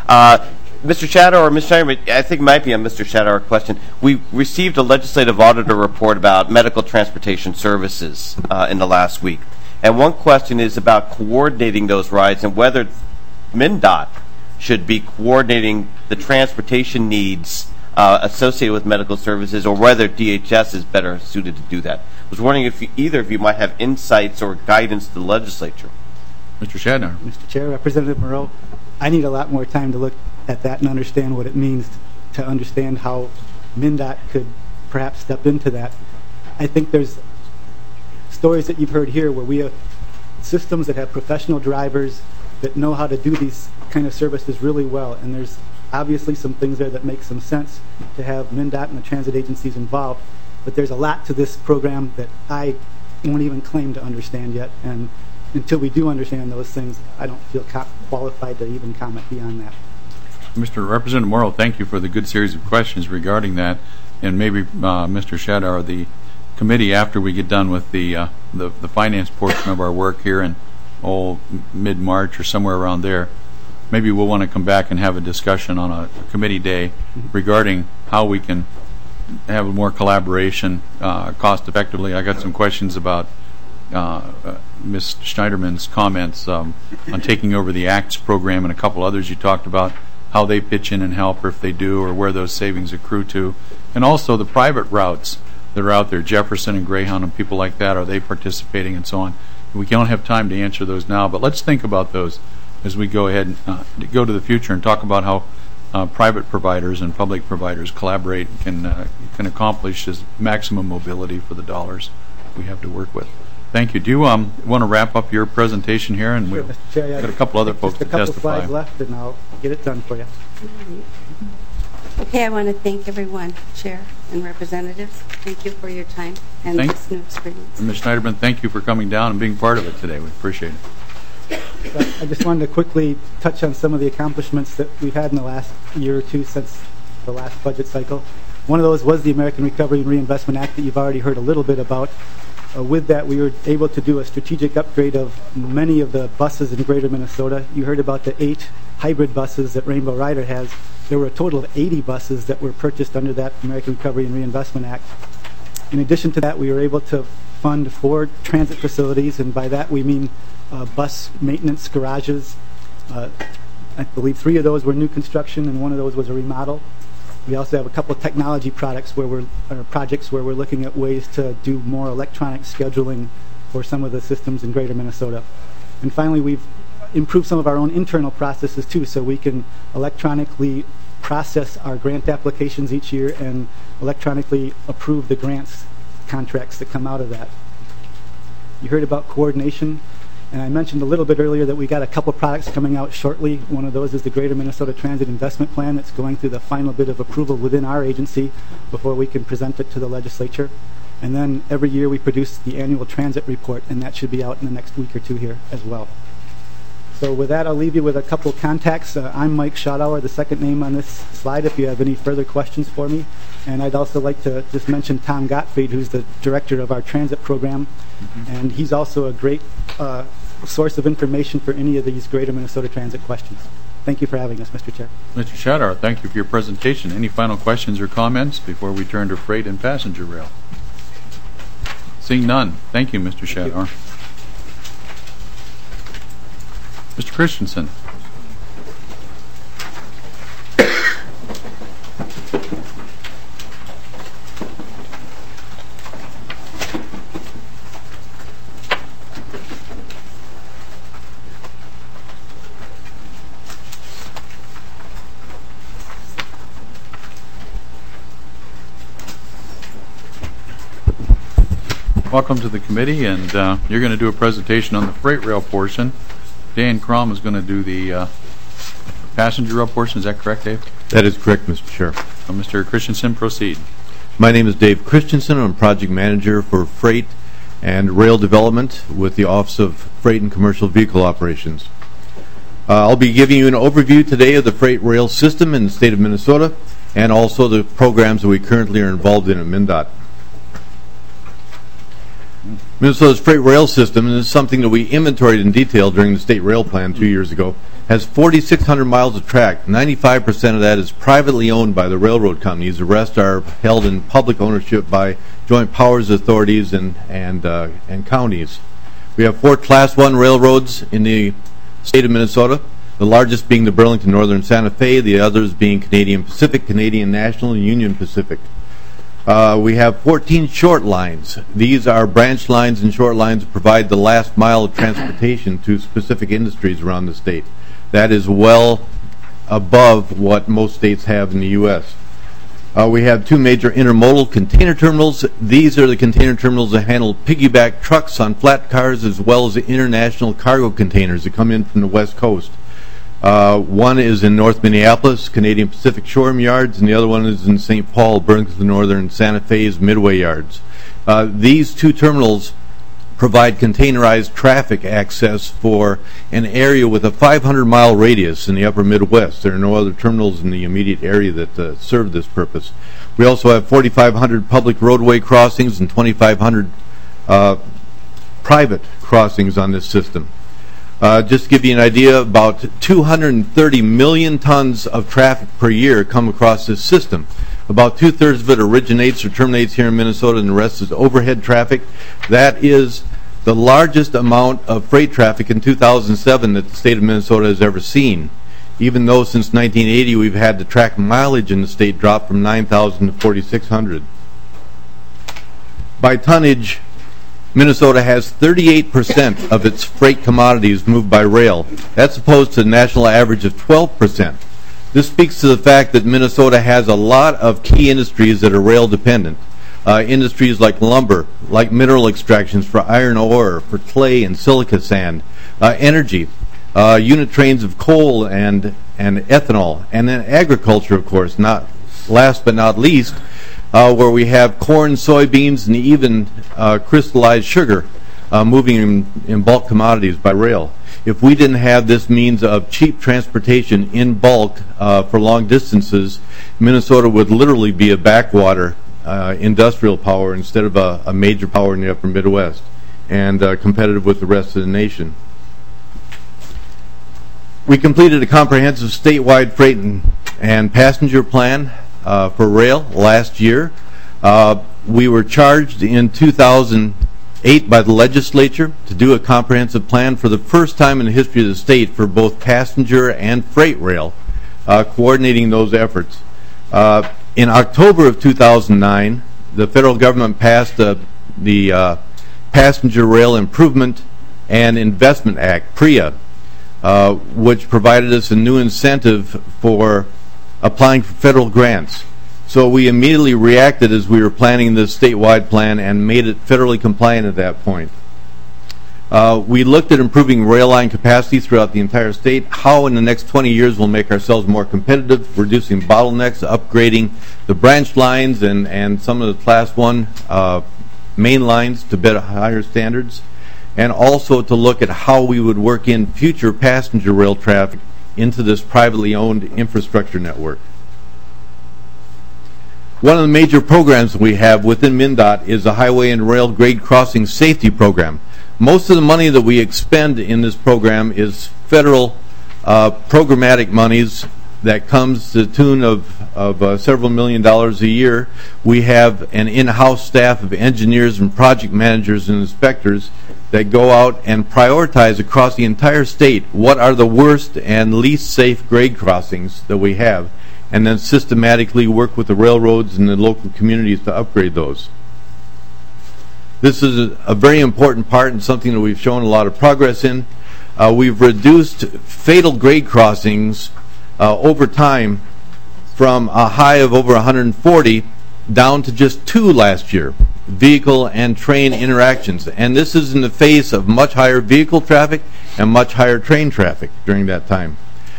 Mr. Shadauer, Ms. Schneiderman, I think it might be a Mr. Shadauer question. We received a legislative auditor report about medical transportation services in the last week. And one question is about coordinating those rides and whether MnDOT should be coordinating the transportation needs associated with medical services, or whether DHS is better suited to do that. I was wondering if either of you might have insights or guidance to the legislature. Mr. Shadauer. Mr. Chair, Representative Moreau, I need a lot more time to look at that and understand what it means to understand how MnDOT could perhaps step into that. I think there's stories that you've heard here where we have systems that have professional drivers that know how to do these kind of services really well, and there's obviously some things there that make some sense to have MnDOT and the transit agencies involved, but there's a lot to this program that I won't even claim to understand yet, and until we do understand those things, I don't feel qualified to even comment beyond that. Mr. Representative Morrow, thank you for the good series of questions regarding that, and maybe Mr. Shadauer, the committee, after we get done with the finance portion of our work here in mid-March or somewhere around there, maybe we'll want to come back and have a discussion on a committee day regarding how we can have more collaboration cost effectively. I got some questions about Ms. Schneiderman's comments on taking over the ACTS program and a couple others you talked about, how they pitch in and help, or if they do, or where those savings accrue to. And also the private routes that are out there, Jefferson and Greyhound and people like that, are they participating and so on? We don't have time to answer those now, but let's think about those as we go ahead and go to the future and talk about how private providers and public providers collaborate and can accomplish this maximum mobility for the dollars we have to work with. Thank you. Do you want to wrap up your presentation here? And sure, we've Mr. Chair, got a couple other folks to testify. Just a couple slides left, and I'll get it done for you. Okay, I want to thank everyone, Chair and representatives. Thank you for your time and this new experience. Ms. Schneiderman, thank you for coming down and being part of it today. We appreciate it. I just wanted to quickly touch on some of the accomplishments that we've had in the last year or two since the last budget cycle. One of those was the American Recovery and Reinvestment Act that you've already heard a little bit about. With that, we were able to do a strategic upgrade of many of the buses in greater Minnesota. You heard about the 8 hybrid buses that Rainbow Rider has. There were a total of 80 buses that were purchased under that American Recovery and Reinvestment Act. In addition to that, we were able to fund 4 transit facilities, and by that we mean bus maintenance garages. I believe 3 of those were new construction and 1 of those was a remodel. We also have a couple of technology projects where we're looking at ways to do more electronic scheduling for some of the systems in Greater Minnesota. And finally, we've improved some of our own internal processes too, so we can electronically process our grant applications each year and electronically approve the grants contracts that come out of that. You heard about coordination, and I mentioned a little bit earlier that we got a couple products coming out shortly. One of those is the Greater Minnesota Transit Investment Plan that's going through the final bit of approval within our agency before we can present it to the legislature. And then every year we produce the annual transit report, and that should be out in the next week or 2 here as well. So with that, I'll leave you with a couple of contacts. I'm Mike Schotauer, the second name on this slide, if you have any further questions for me. And I'd also like to just mention Tom Gottfried, who's the director of our transit program. And he's also a great source of information for any of these Greater Minnesota Transit questions. Thank you for having us, Mr. Chair. Mr. Schotauer, thank you for your presentation. Any final questions or comments before we turn to freight and passenger rail? Seeing none. Thank you, Mr. Schotauer. Mr. Christensen. Welcome to the committee, and you're going to do a presentation on the freight rail portion. Dan Crom is going to do the passenger rail portion. Is that correct, Dave? That is correct, Mr. Chair. Mr. Christensen, proceed. My name is Dave Christensen. I'm Project Manager for Freight and Rail Development with the Office of Freight and Commercial Vehicle Operations. I'll be giving you an overview today of the freight rail system in the state of Minnesota and also the programs that we currently are involved in at MnDOT. Minnesota's freight rail system, and this is something that we inventoried in detail during the state rail plan 2 years ago, has 4,600 miles of track. 95% of that is privately owned by the railroad companies. The rest are held in public ownership by joint powers authorities and counties. We have 4 Class 1 railroads in the state of Minnesota, the largest being the Burlington Northern Santa Fe, the others being Canadian Pacific, Canadian National, and Union Pacific. We have 14 short lines. These are branch lines and short lines that provide the last mile of transportation to specific industries around the state. That is well above what most states have in the U.S. We have 2 major intermodal container terminals. These are the container terminals that handle piggyback trucks on flat cars as well as the international cargo containers that come in from the West Coast. One is in North Minneapolis, Canadian Pacific Shore Yards, and the other one is in St. Paul, Burlington Northern Santa Fe's Midway Yards. These 2 terminals provide containerized traffic access for an area with a 500-mile radius in the upper Midwest. There are no other terminals in the immediate area that serve this purpose. We also have 4,500 public roadway crossings and 2,500 private crossings on this system. Just to give you an idea, about 230 million tons of traffic per year come across this system. About 2/3 of it originates or terminates here in Minnesota, and the rest is overhead traffic. That is the largest amount of freight traffic in 2007 that the state of Minnesota has ever seen, even though since 1980 we've had the track mileage in the state drop from 9,000 to 4,600. By tonnage, Minnesota has 38% of its freight commodities moved by rail. That's opposed to the national average of 12%. This speaks to the fact that Minnesota has a lot of key industries that are rail dependent. Industries like lumber, like mineral extractions for iron ore, for clay and silica sand, energy, unit trains of coal and ethanol, and then agriculture, of course, not last but not least, where we have corn, soybeans, and even crystallized sugar moving in bulk commodities by rail. If we didn't have this means of cheap transportation in bulk for long distances, Minnesota would literally be a backwater industrial power instead of a major power in the upper Midwest and competitive with the rest of the nation. We completed a comprehensive statewide freight and passenger plan for rail last year. We were charged in 2000 8 by the legislature to do a comprehensive plan for the first time in the history of the state for both passenger and freight rail, coordinating those efforts. In October of 2009, the federal government passed the Passenger Rail Improvement and Investment Act, PRIA, which provided us a new incentive for applying for federal grants. So we immediately reacted as we were planning this statewide plan and made it federally compliant at that point. We looked at improving rail line capacity throughout the entire state, how in the next 20 years we'll make ourselves more competitive, reducing bottlenecks, upgrading the branch lines and some of the Class 1 main lines to better higher standards, and also to look at how we would work in future passenger rail traffic into this privately owned infrastructure network. One of the major programs we have within MnDOT is the Highway and Rail Grade Crossing Safety Program. Most of the money that we expend in this program is federal programmatic monies that comes to the tune of several $million a year. We have an in-house staff of engineers and project managers and inspectors that go out and prioritize across the entire state what are the worst and least safe grade crossings that we have, and then systematically work with the railroads and the local communities to upgrade those. This is a very important part and something that we've shown a lot of progress in. We've reduced fatal grade crossings over time from a high of over 140 down to just 2 last year, vehicle and train interactions. And this is in the face of much higher vehicle traffic and much higher train traffic during that time.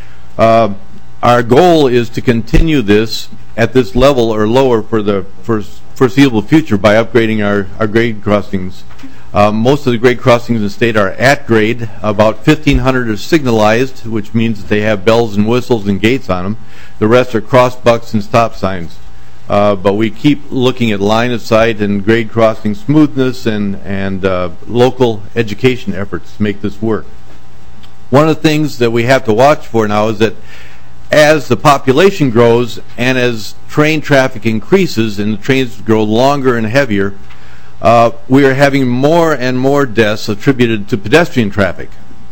Our goal is to continue this at this level or lower for the foreseeable future by upgrading our grade crossings. Most of the grade crossings in the state are at grade. About 1,500 are signalized, which means that they have bells and whistles and gates on them. The rest are crossbucks and stop signs. But we keep looking at line of sight and grade crossing smoothness and local education efforts to make this work. One of the things that we have to watch for now is that as the population grows and as train traffic increases and the trains grow longer and heavier, we are having more and more deaths attributed to pedestrian traffic.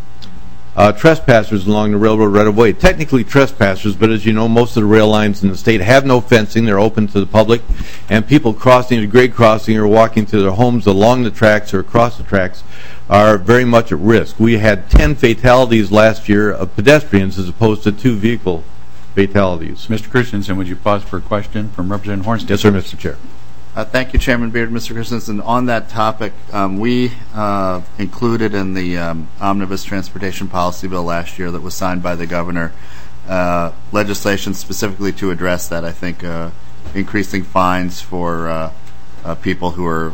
Trespassers along the railroad right-of-way. Technically trespassers, but as you know, most of the rail lines in the state have no fencing. They're open to the public, and people crossing the grade crossing or walking to their homes along the tracks or across the tracks are very much at risk. We had 10 fatalities last year of pedestrians as opposed to 2 vehicle fatalities. Mr. Christensen, would you pause for a question from Representative Hornstein? Yes, sir, Mr. Chair. Thank you, Chairman Beard. Mr. Christensen, on that topic, we included in the Omnibus Transportation Policy Bill last year that was signed by the governor legislation specifically to address that. I think increasing fines for people who are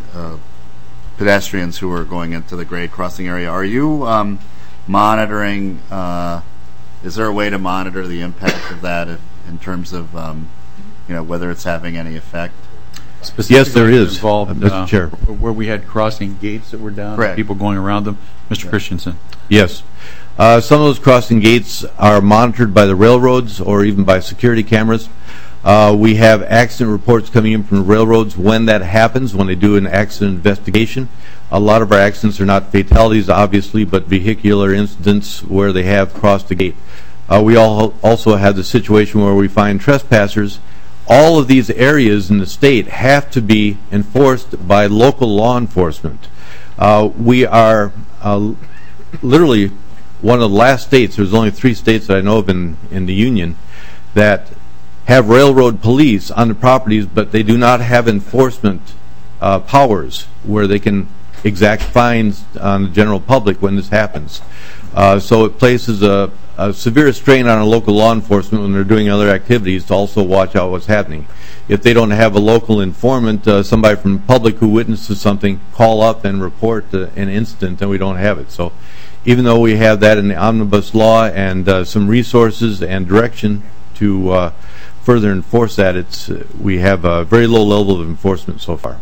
pedestrians who are going into the grade crossing area. Are you monitoring, is there a way to monitor the impact of that in terms of whether it's having any effect? Yes, there is, involved, Mr. Chair. Where we had crossing gates that were down, correct, people going around them. Mr. Christensen. Yes. Some of those crossing gates are monitored by the railroads or even by security cameras. We have accident reports coming in from the railroads when that happens, when they do an accident investigation. A lot of our accidents are not fatalities, obviously, but vehicular incidents where they have crossed the gate. We also have the situation where we find trespassers. All of these areas in the state have to be enforced by local law enforcement. We are literally one of the last states, there's only 3 states that I know of in the Union, that have railroad police on the properties, but they do not have enforcement powers where they can exact fines on the general public when this happens. So it places a severe strain on our local law enforcement when they're doing other activities to also watch out what's happening. If they don't have a local informant, somebody from the public who witnesses something, call up and report an incident, and we don't have it. So even though we have that in the omnibus law and some resources and direction to further enforce that, we have a very low level of enforcement so far.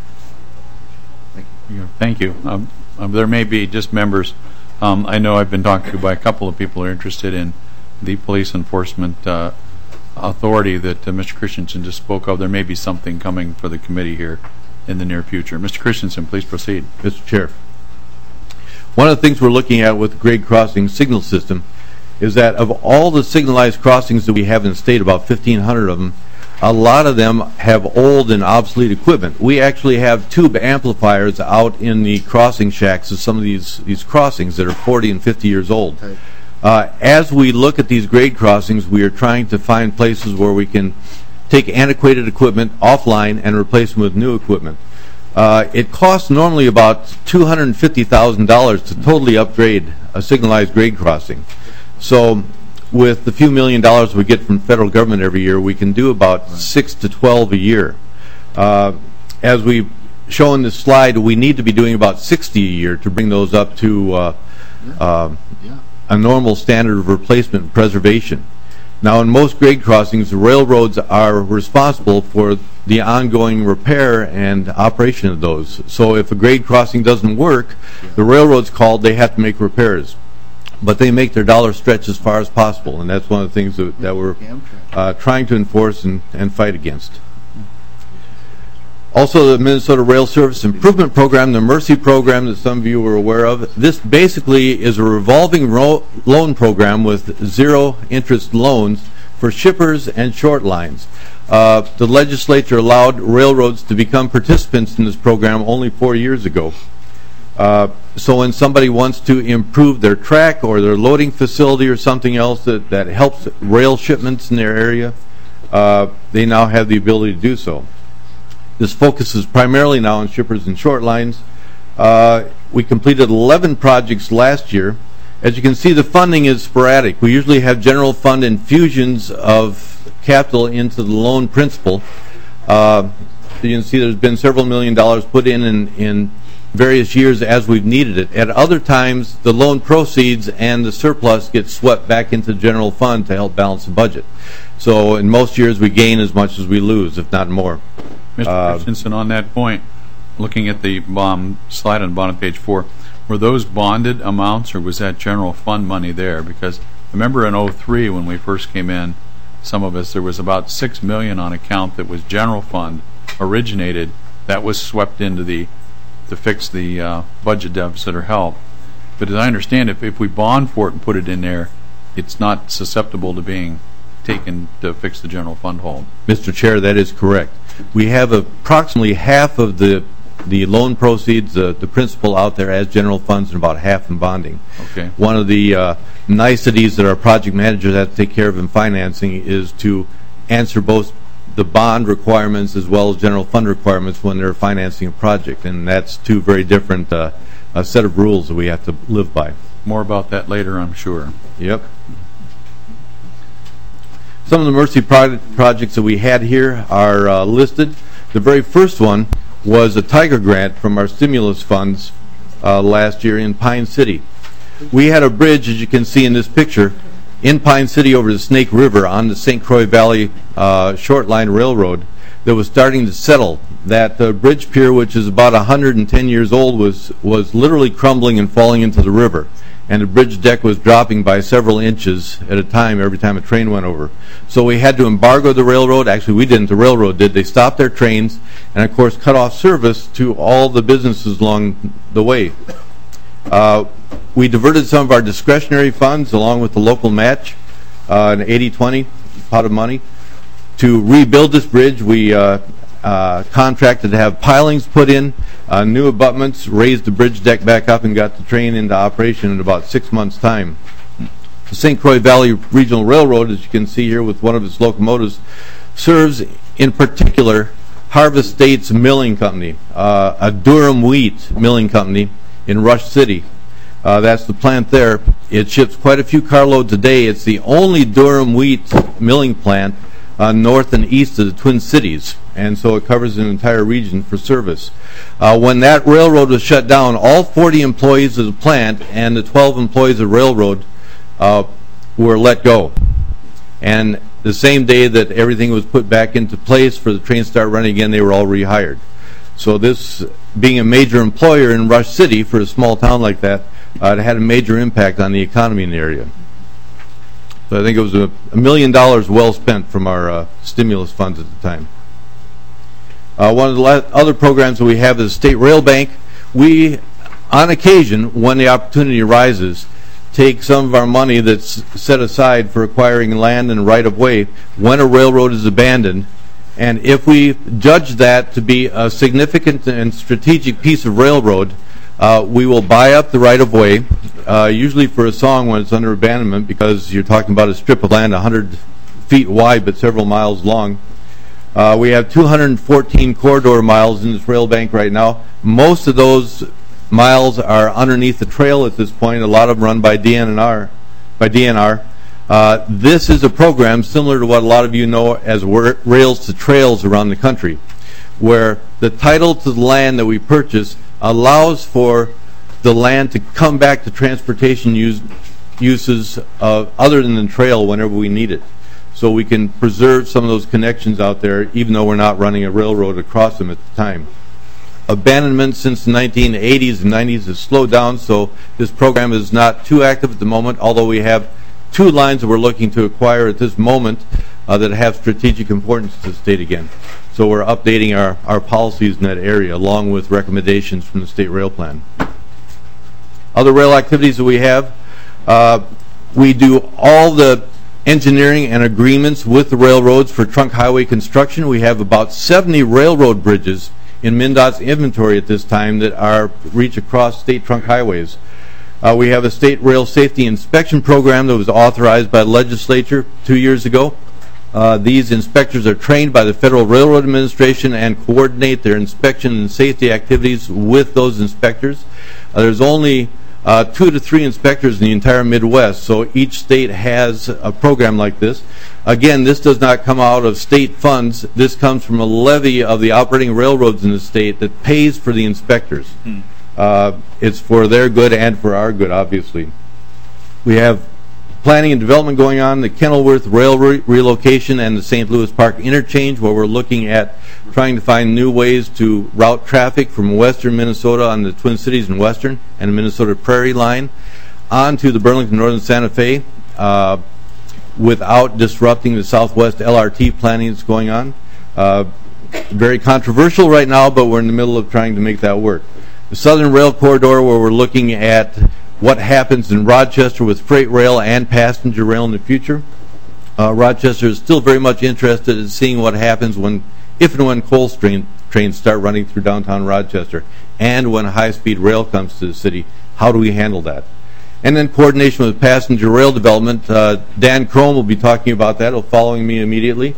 Thank you. There may be just members. I know I've been talked to by a couple of people who are interested in the police enforcement authority that Mr. Christensen just spoke of. There may be something coming for the committee here in the near future. Mr. Christensen, please proceed. Mr. Chair. One of the things we're looking at with the grade crossing signal system is that of all the signalized crossings that we have in the state, about 1,500 of them, a lot of them have old and obsolete equipment. We actually have tube amplifiers out in the crossing shacks of some of these crossings that are 40 and 50 years old. As we look at these grade crossings, we are trying to find places where we can take antiquated equipment offline and replace them with new equipment. It costs normally about $250,000 to totally upgrade a signalized grade crossing. So with the few $1 million we get from the federal government every year, we can do about 6 to 12 a year. As we show in this slide, we need to be doing about 60 a year to bring those up to a normal standard of replacement and preservation. Now, in most grade crossings, the railroads are responsible for the ongoing repair and operation of those. So if a grade crossing doesn't work, the railroad's called, they have to make repairs. But they make their dollar stretch as far as possible, and that's one of the things that we're trying to enforce and fight against. Also, the Minnesota Rail Service Improvement Program, the MERCY program that some of you are aware of, this basically is a revolving loan program with zero interest loans for shippers and short lines. The legislature allowed railroads to become participants in this program only 4 years ago. So when somebody wants to improve their track or their loading facility or something else that helps rail shipments in their area, they now have the ability to do so. This focuses primarily now on shippers and short lines. We completed 11 projects last year. As you can see, the funding is sporadic. We usually have general fund infusions of capital into the loan principal. So you can see there's been several $1 million put in various years as we've needed it. At other times, the loan proceeds and the surplus get swept back into the general fund to help balance the budget. So in most years, we gain as much as we lose, if not more. Mr. Christensen, on that point, looking at the slide on the bottom of page 4, were those bonded amounts or was that general fund money there? Because remember in 2003 when we first came in, some of us, there was about $6 million on account that was general fund originated that was swept into to fix the budget deficit or help. But as I understand it, if we bond for it and put it in there, it's not susceptible to being taken to fix the general fund hole. Mr. Chair, that is correct. We have approximately half of the loan proceeds, the principal out there as general funds, and about half in bonding. Okay. One of the niceties that our project managers have to take care of in financing is to answer both the bond requirements as well as general fund requirements when they're financing a project, and that's two very different a set of rules that we have to live by. More about that later, I'm sure. Yep. Some of the MERCY projects that we had here are listed. The very first one was a Tiger grant from our stimulus funds last year in Pine City. We had a bridge, as you can see in this picture, in Pine City over the Snake River on the St. Croix Valley Short Line Railroad that was starting to settle. That bridge pier, which is about 110 years old, was literally crumbling and falling into the river. And the bridge deck was dropping by several inches at a time every time a train went over. So we had to embargo the railroad. Actually, we didn't. The railroad did. They stopped their trains and, of course, cut off service to all the businesses along the way. We diverted some of our discretionary funds along with the local match, an 80-20 pot of money. To rebuild this bridge, we contracted to have pilings put in, new abutments, raised the bridge deck back up, and got the train into operation in about 6 months' time. The St. Croix Valley Regional Railroad, as you can see here with one of its locomotives, serves in particular Harvest States Milling Company, a Durham wheat milling company in Rush City. That's the plant there. It ships quite a few carloads a day. It's the only Durham wheat milling plant north and east of the Twin Cities, and so it covers an entire region for service. When that railroad was shut down, all 40 employees of the plant and the 12 employees of the railroad were let go. And the same day that everything was put back into place for the train to start running again, they were all rehired. So this, being a major employer in Rush City for a small town like that, it had a major impact on the economy in the area. So I think it was $1 million well spent from our stimulus funds at the time. One of the other programs that we have is State Rail Bank. We, on occasion, when the opportunity arises, take some of our money that's set aside for acquiring land and right-of-way when a railroad is abandoned. And if we judge that to be a significant and strategic piece of railroad, we will buy up the right-of-way, usually for a song when it's under abandonment, because you're talking about a strip of land 100 feet wide but several miles long. We have 214 corridor miles in this rail bank right now. Most of those miles are underneath the trail at this point. A lot of them run by DNR. This is a program similar to what a lot of you know as Rails to Trails around the country, where the title to the land that we purchase allows for the land to come back to transportation uses other than the trail whenever we need it. So we can preserve some of those connections out there, even though we're not running a railroad across them at the time. Abandonment since the 1980s and 90s has slowed down, so this program is not too active at the moment, although we have 2 lines that we're looking to acquire at this moment that have strategic importance to the state again. So we're updating our policies in that area, along with recommendations from the State Rail Plan. Other rail activities that we have, we do all the engineering and agreements with the railroads for trunk highway construction. We have about 70 railroad bridges in MnDOT's inventory at this time that reach across state trunk highways. We have a state rail safety inspection program that was authorized by the legislature 2 years ago. These inspectors are trained by the Federal Railroad Administration and coordinate their inspection and safety activities with those inspectors. There's only 2 to 3 inspectors in the entire Midwest, so each state has a program like this. Again, this does not come out of state funds. This comes from a levy of the operating railroads in the state that pays for the inspectors. It's for their good and for our good, obviously. We have planning and development going on, the Kenilworth Rail relocation and the St. Louis Park interchange, where we're looking at trying to find new ways to route traffic from western Minnesota on the Twin Cities and Western and the Minnesota Prairie line onto the Burlington Northern Santa Fe without disrupting the Southwest LRT planning that's going on. Very controversial right now, but we're in the middle of trying to make that work. The Southern Rail Corridor, where we're looking at what happens in Rochester with freight rail and passenger rail in the future. Rochester is still very much interested in seeing what happens if and when coal trains start running through downtown Rochester, and when high-speed rail comes to the city. How do we handle that? And then coordination with passenger rail development. Dan Crome will be talking about that, following me immediately.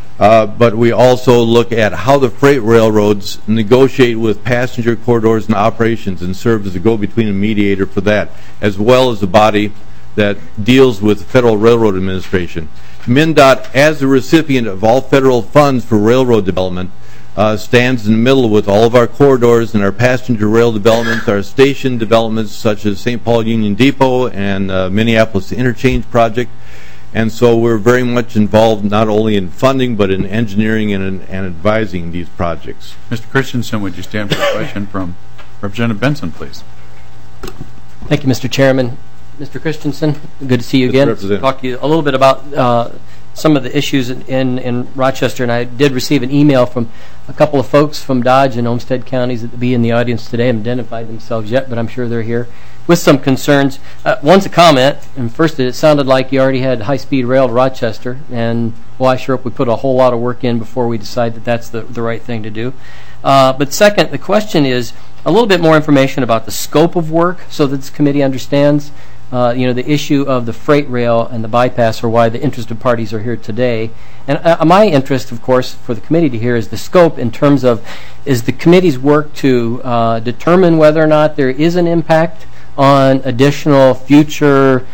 But we also look at how the freight railroads negotiate with passenger corridors and operations and serve as a go-between and mediator for that, as well as a body that deals with the Federal Railroad Administration. MnDOT, as the recipient of all federal funds for railroad development, stands in the middle with all of our corridors and our passenger rail developments, our station developments such as St. Paul Union Depot and Minneapolis Interchange Project. And so we're very much involved not only in funding but in engineering and advising these projects. Mr. Christensen, would you stand for a question from Representative Benson, please? Thank you, Mr. Chairman. Mr. Christensen, good to see you again. Talk to you a little bit about some of the issues in Rochester, and I did receive an email from a couple of folks from Dodge and Olmsted counties that will be in the audience today. Haven't identified themselves yet, but I'm sure they're here with some concerns. One's a comment, and first it sounded like you already had high-speed rail to Rochester, and well, I sure hope we put a whole lot of work in before we decide that that's the right thing to do. But second, the question is a little bit more information about the scope of work so that this committee understands the issue of the freight rail and the bypass, or why the interested parties are here today. And my interest, of course, for the committee to hear is the scope in terms of, is the committee's work to determine whether or not there is an impact on additional future,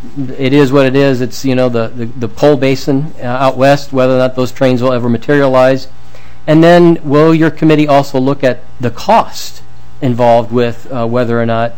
it is what it is, it's the Pole Basin out west, whether or not those trains will ever materialize. And then will your committee also look at the cost involved with whether or not,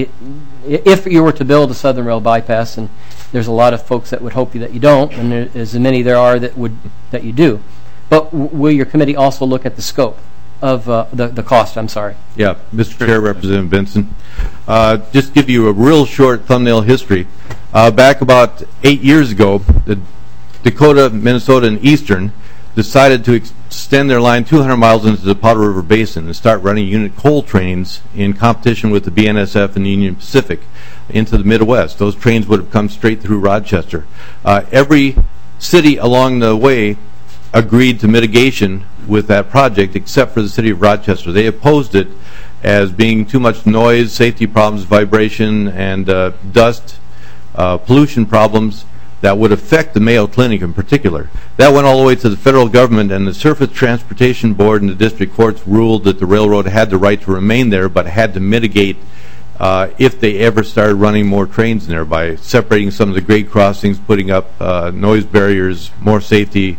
if you were to build a Southern Rail bypass, and there's a lot of folks that would hope that you don't, and there's as many there are that you do, but will your committee also look at the scope of the cost? I'm sorry. Yeah, Mr. Chair, Representative Benson. Just give you a real short thumbnail history. Back about 8 years ago, the Dakota, Minnesota, and Eastern decided to extend their line 200 miles into the Powder River Basin and start running unit coal trains in competition with the BNSF and Union Pacific into the Midwest. Those trains would have come straight through Rochester. Every city along the way agreed to mitigation with that project except for the city of Rochester. They opposed it as being too much noise, safety problems, vibration, and dust, pollution problems that would affect the Mayo Clinic in particular. That went all the way to the federal government, and the Surface Transportation Board and the district courts ruled that the railroad had the right to remain there but had to mitigate if they ever started running more trains in there by separating some of the grade crossings, putting up noise barriers, more safety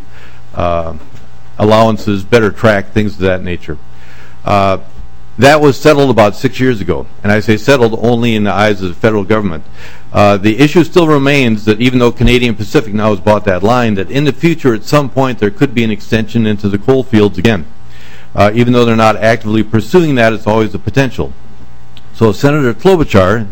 allowances, better track, things of that nature. That was settled about 6 years ago, and I say settled only in the eyes of the federal government. The issue still remains that even though Canadian Pacific now has bought that line, that in the future at some point there could be an extension into the coal fields again. Even though they're not actively pursuing that, it's always a potential. So Senator Klobuchar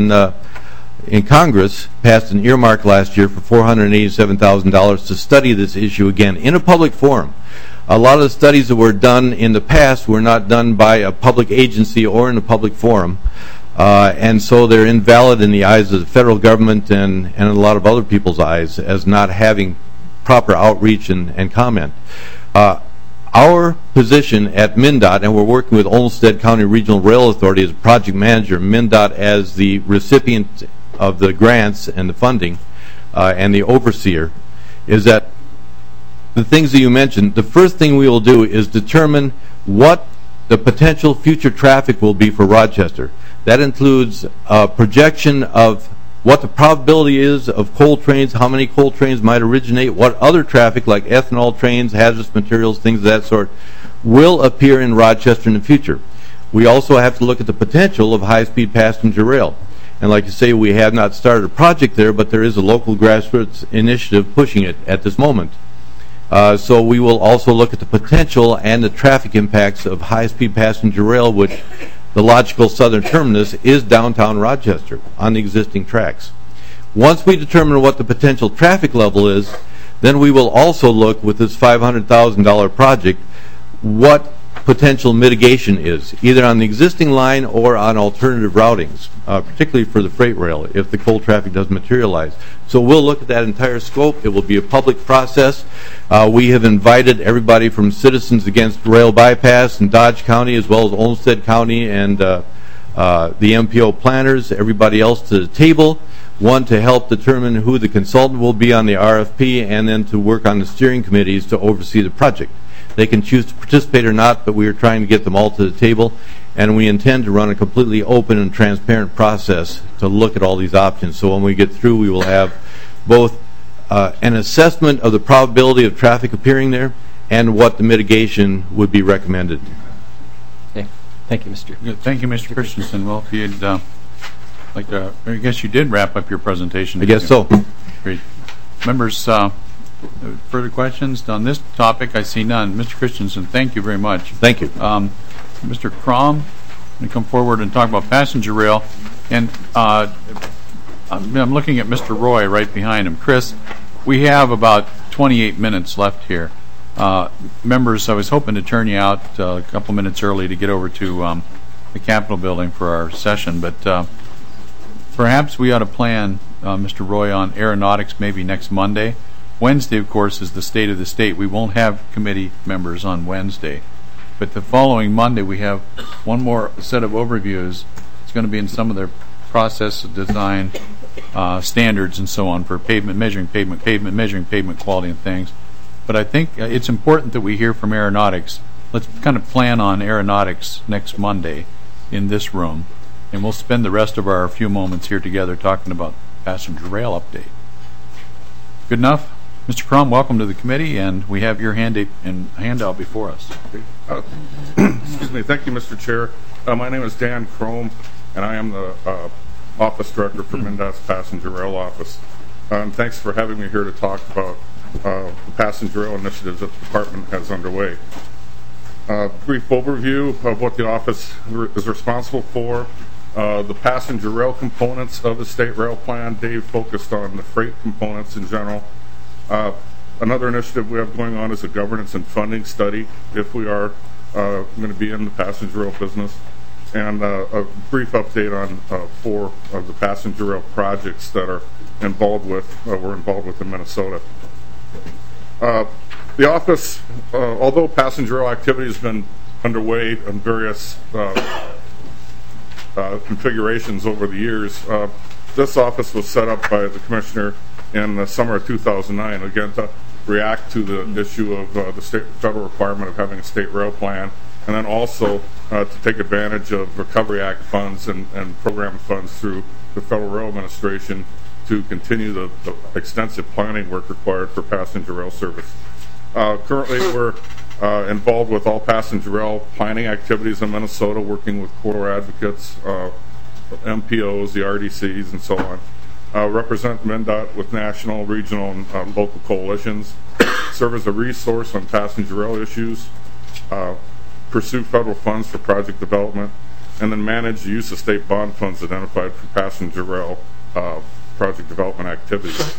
in Congress passed an earmark last year for $487,000 to study this issue again in a public forum. A lot of the studies that were done in the past were not done by a public agency or in a public forum, and so they're invalid in the eyes of the federal government and a lot of other people's eyes as not having proper outreach and comment. Our position at MnDOT, and we're working with Olmsted County Regional Rail Authority as a project manager, MnDOT as the recipient of the grants and the funding and the overseer, is that the things that you mentioned, the first thing we will do is determine what the potential future traffic will be for Rochester. That includes a projection of what the probability is of coal trains, how many coal trains might originate, what other traffic like ethanol trains, hazardous materials, things of that sort, will appear in Rochester in the future. We also have to look at the potential of high-speed passenger rail. And like you say, we have not started a project there, but there is a local grassroots initiative pushing it at this moment. So we will also look at the potential and the traffic impacts of high-speed passenger rail, which the logical southern terminus is downtown Rochester on the existing tracks. Once we determine what the potential traffic level is, then we will also look with this $500,000 project what potential mitigation is, either on the existing line or on alternative routings, particularly for the freight rail if the coal traffic doesn't materialize. So we'll look at that entire scope. It will be a public process. We have invited everybody from Citizens Against Rail Bypass in Dodge County as well as Olmsted County and the MPO planners, everybody else to the table, one to help determine who the consultant will be on the RFP and then to work on the steering committees to oversee the project. They can choose to participate or not, but we are trying to get them all to the table, and we intend to run a completely open and transparent process to look at all these options. So when we get through, we will have both an assessment of the probability of traffic appearing there and what the mitigation would be recommended. Okay. Thank you, Mr. Good. Thank you, Mr. Christensen. Well, if you'd like to, I guess you did wrap up your presentation. I guess so. Great. Members, further questions on this topic? I see none. Mr. Christensen, thank you very much. Thank you. Mr. Crom, going to come forward and talk about passenger rail. And I'm looking at Mr. Roy right behind him. Chris, we have about 28 minutes left here. Members, I was hoping to turn you out a couple minutes early to get over to the Capitol building for our session, but perhaps we ought to plan, Mr. Roy, on aeronautics maybe next Monday. Wednesday, of course, is the State of the State. We won't have committee members on Wednesday. But the following Monday, we have one more set of overviews. It's going to be in some of their process design standards and so on for pavement, measuring pavement quality and things. But I think it's important that we hear from aeronautics. Let's kind of plan on aeronautics next Monday in this room. And we'll spend the rest of our few moments here together talking about passenger rail update. Good enough? Mr. Crom, welcome to the committee, and we have your handout before us. Excuse me. Thank you, Mr. Chair. My name is Dan Crom, and I am the Office Director for MnDOT's Passenger Rail Office. Thanks for having me here to talk about the passenger rail initiatives that the department has underway. Brief overview of what the office is responsible for. The passenger rail components of the state rail plan. Dave focused on the freight components in general. Another initiative we have going on is a governance and funding study if we are going to be in the passenger rail business, and a brief update on 4 of the passenger rail projects that are we're involved with in Minnesota. The office, although passenger rail activity has been underway in various configurations over the years, this office was set up by the commissioner in the summer of 2009, again to react to the issue of the federal requirement of having a state rail plan, and then also to take advantage of Recovery Act funds and program funds through the Federal Rail Administration to continue the extensive planning work required for passenger rail service. Currently, we're involved with all passenger rail planning activities in Minnesota, working with corridor advocates, MPOs, the RDCs, and so on. Represent MnDOT with national, regional, and local coalitions. Serve as a resource on passenger rail issues. Pursue federal funds for project development, and then manage the use of state bond funds identified for passenger rail project development activities.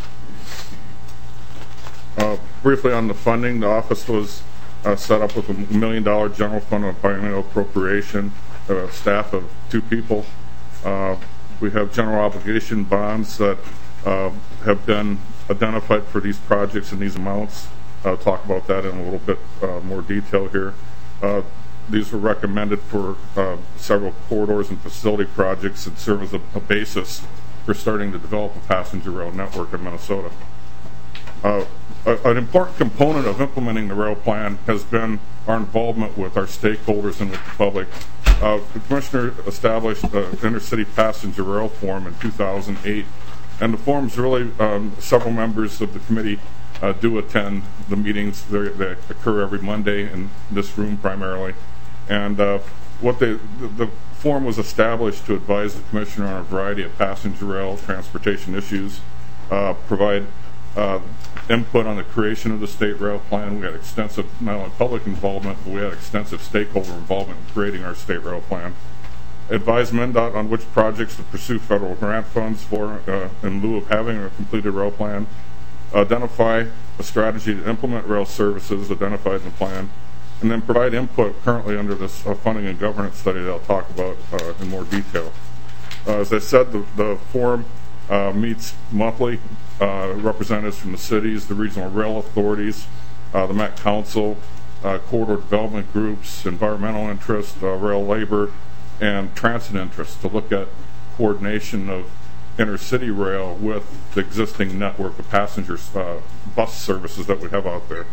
Briefly on the funding, the office was set up with $1 million general fund of biennial appropriation, a staff of 2 people. We have general obligation bonds that have been identified for these projects and these amounts. I'll talk about that in a little bit more detail here. These were recommended for several corridors and facility projects and serve as a basis for starting to develop a passenger rail network in Minnesota. An important component of implementing the rail plan has been our involvement with our stakeholders and with the public. The Commissioner established the Intercity Passenger Rail Forum in 2008, and the forum's really, several members of the committee do attend the meetings. They occur every Monday in this room primarily. And the forum was established to advise the Commissioner on a variety of passenger rail transportation issues, provide input on the creation of the state rail plan. We had extensive, not only public involvement, but we had extensive stakeholder involvement in creating our state rail plan. Advise MnDOT on which projects to pursue federal grant funds for in lieu of having a completed rail plan. Identify a strategy to implement rail services identified in the plan, and then provide input currently under this funding and governance study that I'll talk about in more detail. As I said, the forum meets monthly. Representatives from the cities, the regional rail authorities, the Met Council, corridor development groups, environmental interests, rail labor, and transit interests to look at coordination of intercity rail with the existing network of passenger bus services that we have out there.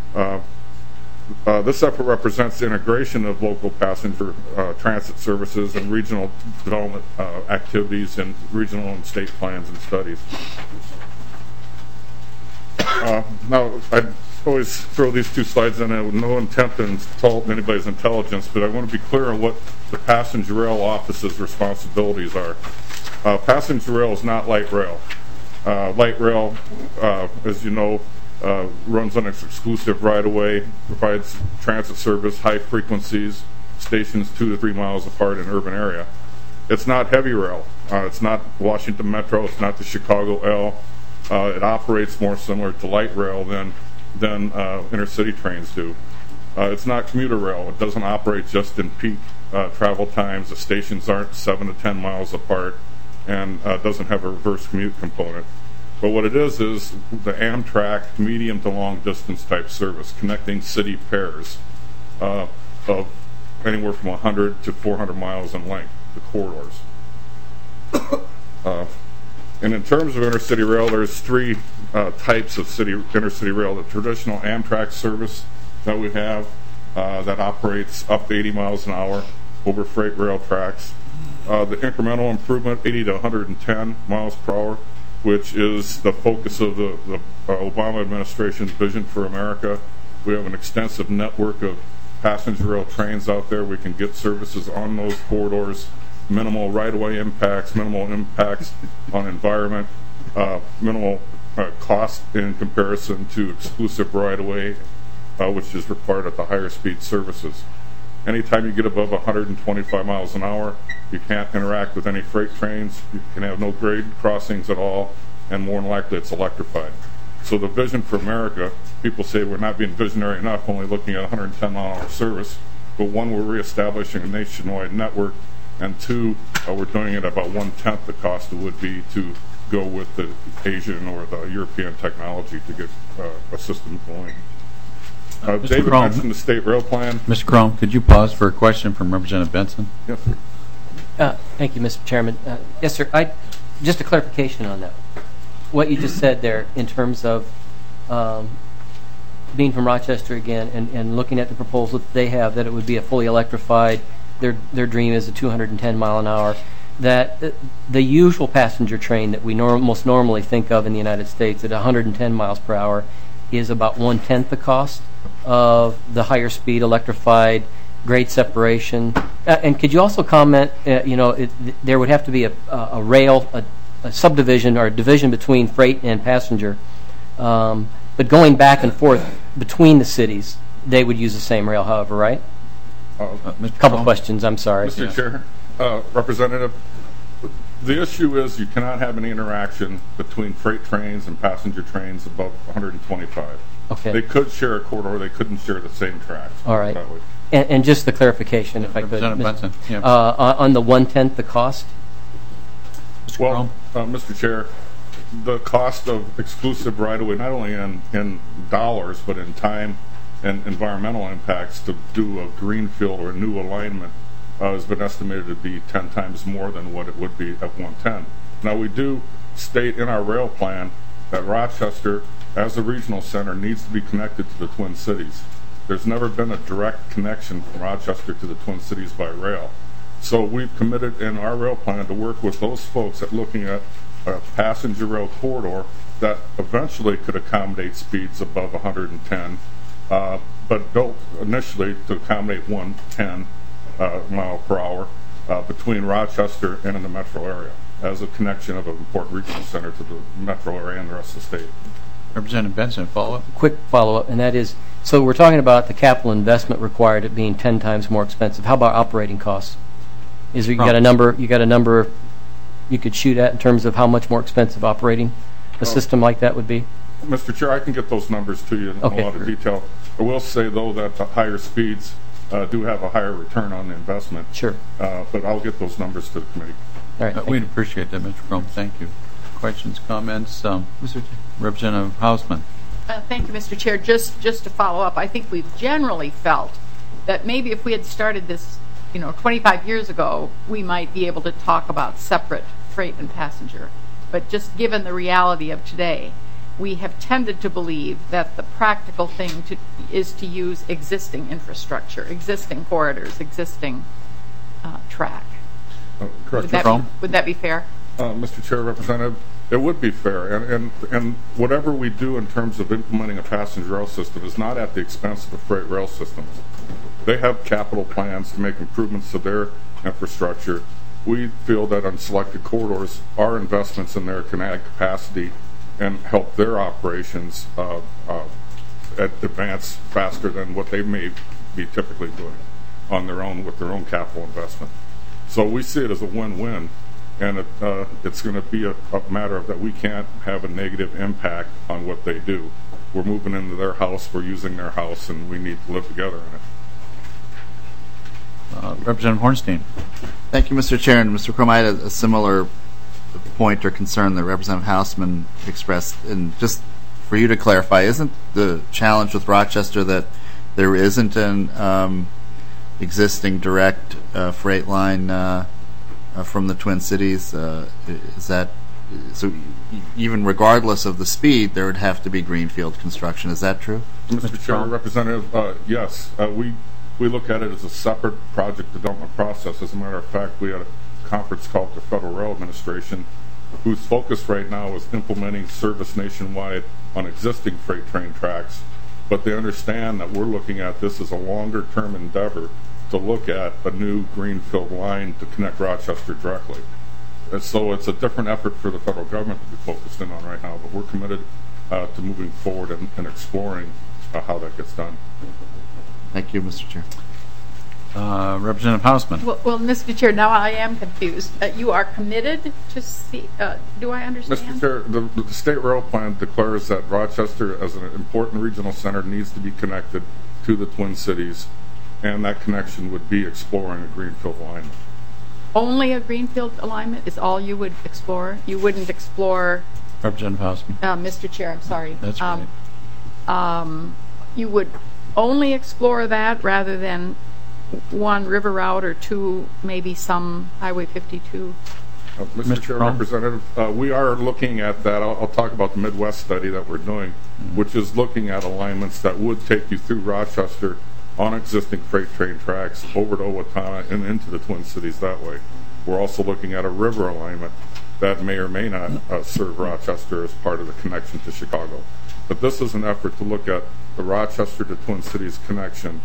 This effort represents the integration of local passenger transit services and regional development activities in regional and state plans and studies. Now, I always throw these 2 slides in with no intent to insult anybody's intelligence, but I want to be clear on what the passenger rail office's responsibilities are. Passenger rail is not light rail. Light rail, as you know, runs on its exclusive right-of-way, provides transit service, high frequencies, stations 2 to 3 miles apart in urban area. It's not heavy rail. It's not Washington Metro. It's not the Chicago L. It operates more similar to light rail than intercity trains do. It's not commuter rail. It doesn't operate just in peak travel times. The stations aren't 7 to 10 miles apart, and doesn't have a reverse commute component. But what it is the Amtrak medium to long distance type service connecting city pairs of anywhere from 100 to 400 miles in length, the corridors. And in terms of intercity rail, there's 3 types of intercity rail. The traditional Amtrak service that we have that operates up to 80 miles an hour over freight rail tracks. The incremental improvement, 80 to 110 miles per hour, which is the focus of the Obama administration's Vision for America. We have an extensive network of passenger rail trains out there. We can get services on those corridors, minimal right-of-way impacts, minimal impacts on environment, minimal cost in comparison to exclusive right-of-way, which is required at the higher speed services. Anytime you get above 125 miles an hour, you can't interact with any freight trains. You can have no grade crossings at all, and more than likely it's electrified. So the vision for America, people say we're not being visionary enough, only looking at 110-mile-an-hour service. But one, we're reestablishing a nationwide network, and two, we're doing it about 1/10 the cost it would be to go with the Asian or the European technology to get a system going. David mentioned the state rail plan. Mr. Crum, could you pause for a question from Representative Benson? Yes. Thank you, Mr. Chairman. Yes, sir. Just a clarification on that. What you just said there in terms of being from Rochester again and looking at the proposal that they have, that it would be a fully electrified, their dream is a 210 mile an hour, that the usual passenger train that we most normally think of in the United States at 110 miles per hour is about 1/10 the cost of the higher speed electrified grade separation. And could you also comment, there would have to be a rail, a subdivision or a division between freight and passenger, but going back and forth between the cities, they would use the same rail, however, right? A couple questions, I'm sorry. Mr. Chair, Representative, the issue is you cannot have any interaction between freight trains and passenger trains above 125. Okay. They could share a corridor, they couldn't share the same tracks. All right. And just the clarification, if I could. Representative Benson. Yeah. On the 1/10 the cost? Well, Mr. Chair, the cost of exclusive right-of-way, not only in dollars, but in time and environmental impacts to do a greenfield or a new alignment has been estimated to be 10 times more than what it would be at 110. Now, we do state in our rail plan that Rochester, as a regional center, needs to be connected to the Twin Cities. There's never been a direct connection from Rochester to the Twin Cities by rail. So we've committed in our rail plan to work with those folks at looking at a passenger rail corridor that eventually could accommodate speeds above 110, but built initially to accommodate 110 mile per hour between Rochester and in the metro area as a connection of an important regional center to the metro area and the rest of the state. Representative Benson, follow-up? Quick follow-up, and that is, so we're talking about the capital investment required at being 10 times more expensive. How about operating costs? Is there, you got a number you could shoot at in terms of how much more expensive operating a system like that would be? Mr. Chair, I can get those numbers to you in a lot of detail. I will say, though, that the higher speeds do have a higher return on the investment. Sure. But I'll get those numbers to the committee. All right. We'd appreciate that, Mr. Crum. Thank you. Questions, comments? Representative Hausman. Thank you, Mr. Chair. Just to follow up, I think we've generally felt that maybe if we had started this 25 years ago, we might be able to talk about separate freight and passenger. But just given the reality of today, we have tended to believe that the practical thing is to use existing infrastructure, existing corridors, existing track. Correct. Would that be fair? Mr. Chair, Representative, it would be fair. And whatever we do in terms of implementing a passenger rail system is not at the expense of the freight rail systems. They have capital plans to make improvements to their infrastructure. We feel that on selected corridors, our investments in there can add capacity and help their operations advance faster than what they may be typically doing on their own with their own capital investment. So we see it as a win-win, and it's going to be a matter of that we can't have a negative impact on what they do. We're moving into their house, we're using their house, and we need to live together in it. Representative Hornstein. Thank you, Mr. Chair. And Mr. Crum, I had a similar point or concern that Representative Hausman expressed. And just for you to clarify, isn't the challenge with Rochester that there isn't an existing direct freight line from the Twin Cities? Is that so? Even regardless of the speed, there would have to be greenfield construction. Is that true? Mr. Chair, Representative, yes. We look at it as a separate project development process. As a matter of fact, we had a conference call with the Federal Rail Administration, whose focus right now is implementing service nationwide on existing freight train tracks. But they understand that we're looking at this as a longer-term endeavor to look at a new greenfield line to connect Rochester directly. And so it's a different effort for the federal government to be focused in on right now, but we're committed to moving forward and exploring how that gets done. Thank you, Mr. Chair. Representative Hausman. Well, Mr. Chair, now I am confused. You are committed to see, do I understand? Mr. Chair, the state rail plan declares that Rochester, as an important regional center, needs to be connected to the Twin Cities, and that connection would be exploring a greenfield alignment. Only a greenfield alignment is all you would explore? You wouldn't explore... Representative Hausman. Mr. Chair, I'm sorry. That's right. You would only explore that rather than one river route or two, maybe some Highway 52? Mr. Chair, Representative, we are looking at that. I'll talk about the Midwest study that we're doing, which is looking at alignments that would take you through Rochester on existing freight train tracks over to Owatonna and into the Twin Cities that way. We're also looking at a river alignment that may or may not serve Rochester as part of the connection to Chicago. But this is an effort to look at the Rochester to Twin Cities connection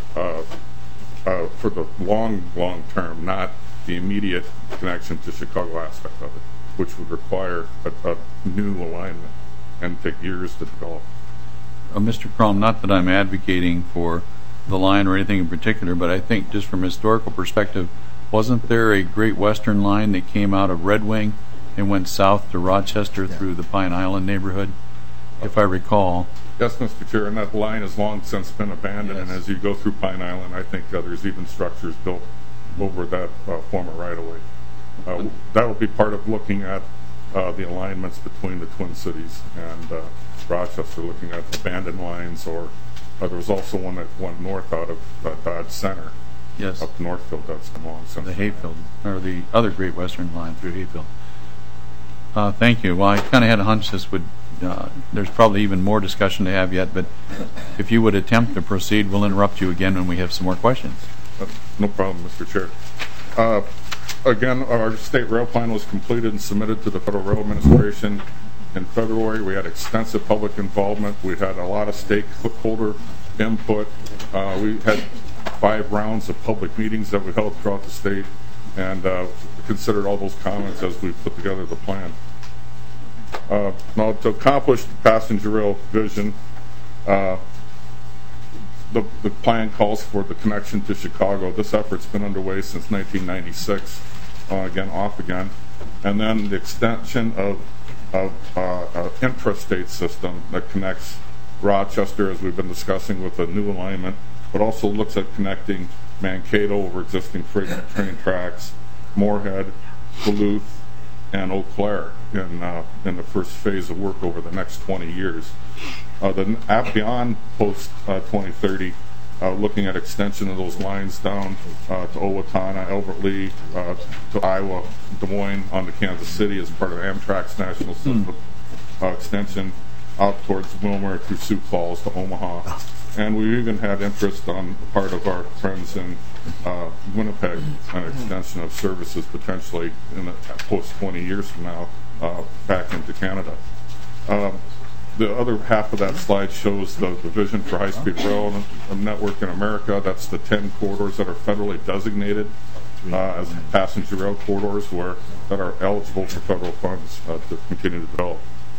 for the long term, not the immediate connection to Chicago aspect of it, which would require a new alignment and take years to develop. Mr. Crum, not that I'm advocating for the line or anything in particular, but I think just from a historical perspective, wasn't there a Great Western line that came out of Red Wing and went south to Rochester through the Pine Island neighborhood, if I recall? Yes, Mr. Chair, and that line has long since been abandoned, and as you go through Pine Island, I think there's even structures built over that former right-of-way. That will be part of looking at the alignments between the Twin Cities and Rochester, looking at abandoned lines, or there was also one that went north out of Dodge Center. Yes. Up to Northfield, that's been long since. The Hayfield, or the other Great Western line through Hayfield. Thank you. Well, I kind of had a hunch this would, there's probably even more discussion to have yet, but if you would attempt to proceed, we'll interrupt you again when we have some more questions. No problem, Mr. Chair. Again, our state rail plan was completed and submitted to the Federal Rail Administration in February. We had extensive public involvement. We had a lot of stakeholder input. We had 5 rounds of public meetings that we held throughout the state, and considered all those comments as we put together the plan. Now, to accomplish the passenger rail vision, the plan calls for the connection to Chicago. This effort's been underway since 1996, again, off again, and then the extension of intrastate system that connects Rochester, as we've been discussing, with a new alignment, but also looks at connecting Mankato over existing freight train tracks, Moorhead, Duluth, and Eau Claire in the first phase of work over the next 20 years. Beyond post-2030, looking at extension of those lines down to Owatonna, Albert Lee, to Iowa, Des Moines, on to Kansas City as part of Amtrak's national system extension, out towards Wilmer through Sioux Falls to Omaha. And we even had interest on the part of our friends in Winnipeg, an extension of services potentially in the post 20 years from now back into Canada. The other half of that slide shows the vision for high-speed rail network in America. That's the 10 corridors that are federally designated as passenger rail corridors that are eligible for federal funds to continue to develop.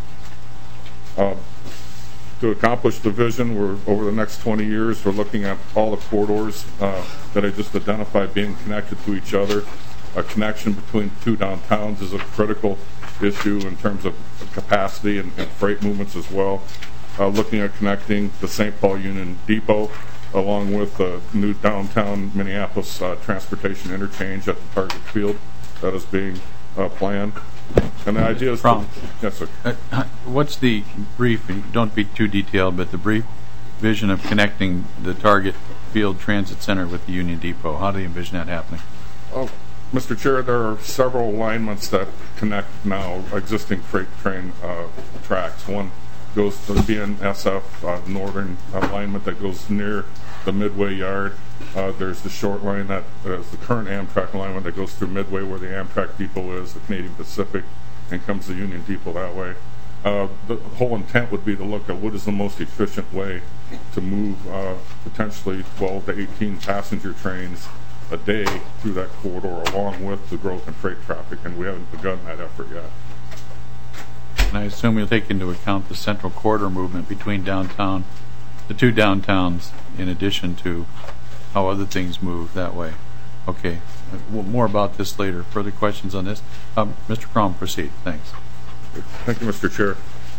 To accomplish the vision, over the next 20 years, we're looking at all the corridors that I just identified being connected to each other. A connection between 2 downtowns is a critical issue in terms of capacity and freight movements as well. Looking at connecting the St. Paul Union Depot along with the new downtown Minneapolis transportation interchange at the Target Field that is being planned. And the idea is... Yes, sir. What's the brief, and don't be too detailed, but the brief vision of connecting the Target Field Transit Center with the Union Depot? How do you envision that happening? Mr. Chair, there are several alignments that connect now existing freight train tracks. One goes to the BNSF northern alignment that goes near the Midway Yard. There's the short line that is the current Amtrak alignment that goes through Midway where the Amtrak depot is, the Canadian Pacific, and comes to the Union Depot that way. The whole intent would be to look at what is the most efficient way to move potentially 12 to 18 passenger trains a day through that corridor along with the growth in freight traffic, and we haven't begun that effort yet. And I assume you'll take into account the central corridor movement between the 2 downtowns in addition to how other things move that way. Okay. More about this later. Further questions on this? Mr. Crom, proceed. Thanks. Thank you, Mr. Chair.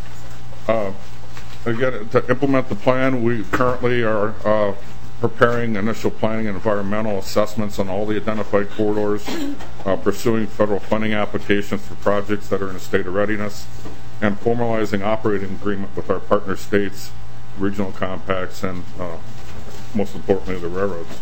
Again, to implement the plan, we currently are preparing initial planning and environmental assessments on all the identified corridors, pursuing federal funding applications for projects that are in a state of readiness, and formalizing operating agreement with our partner states, regional compacts, and most importantly, the railroads.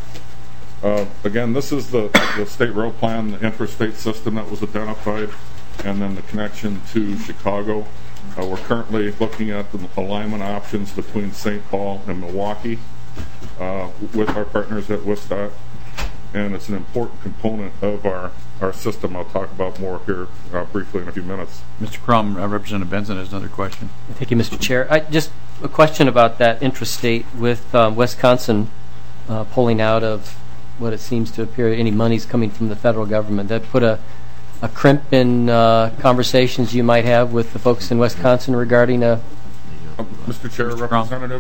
Again, this is the state road plan, the interstate system that was identified, and then the connection to Chicago. We're currently looking at the alignment options between St. Paul and Milwaukee with our partners at WSDOT, and it's an important component of our system. I'll talk about more here briefly in a few minutes. Mr. Crum, Representative Benson has another question. Thank you, Mr. Chair. Just a question about that intrastate with Wisconsin pulling out of what it seems to appear any monies coming from the federal government. That put a crimp in conversations you might have with the folks in Wisconsin regarding Mr. Chair, Representative,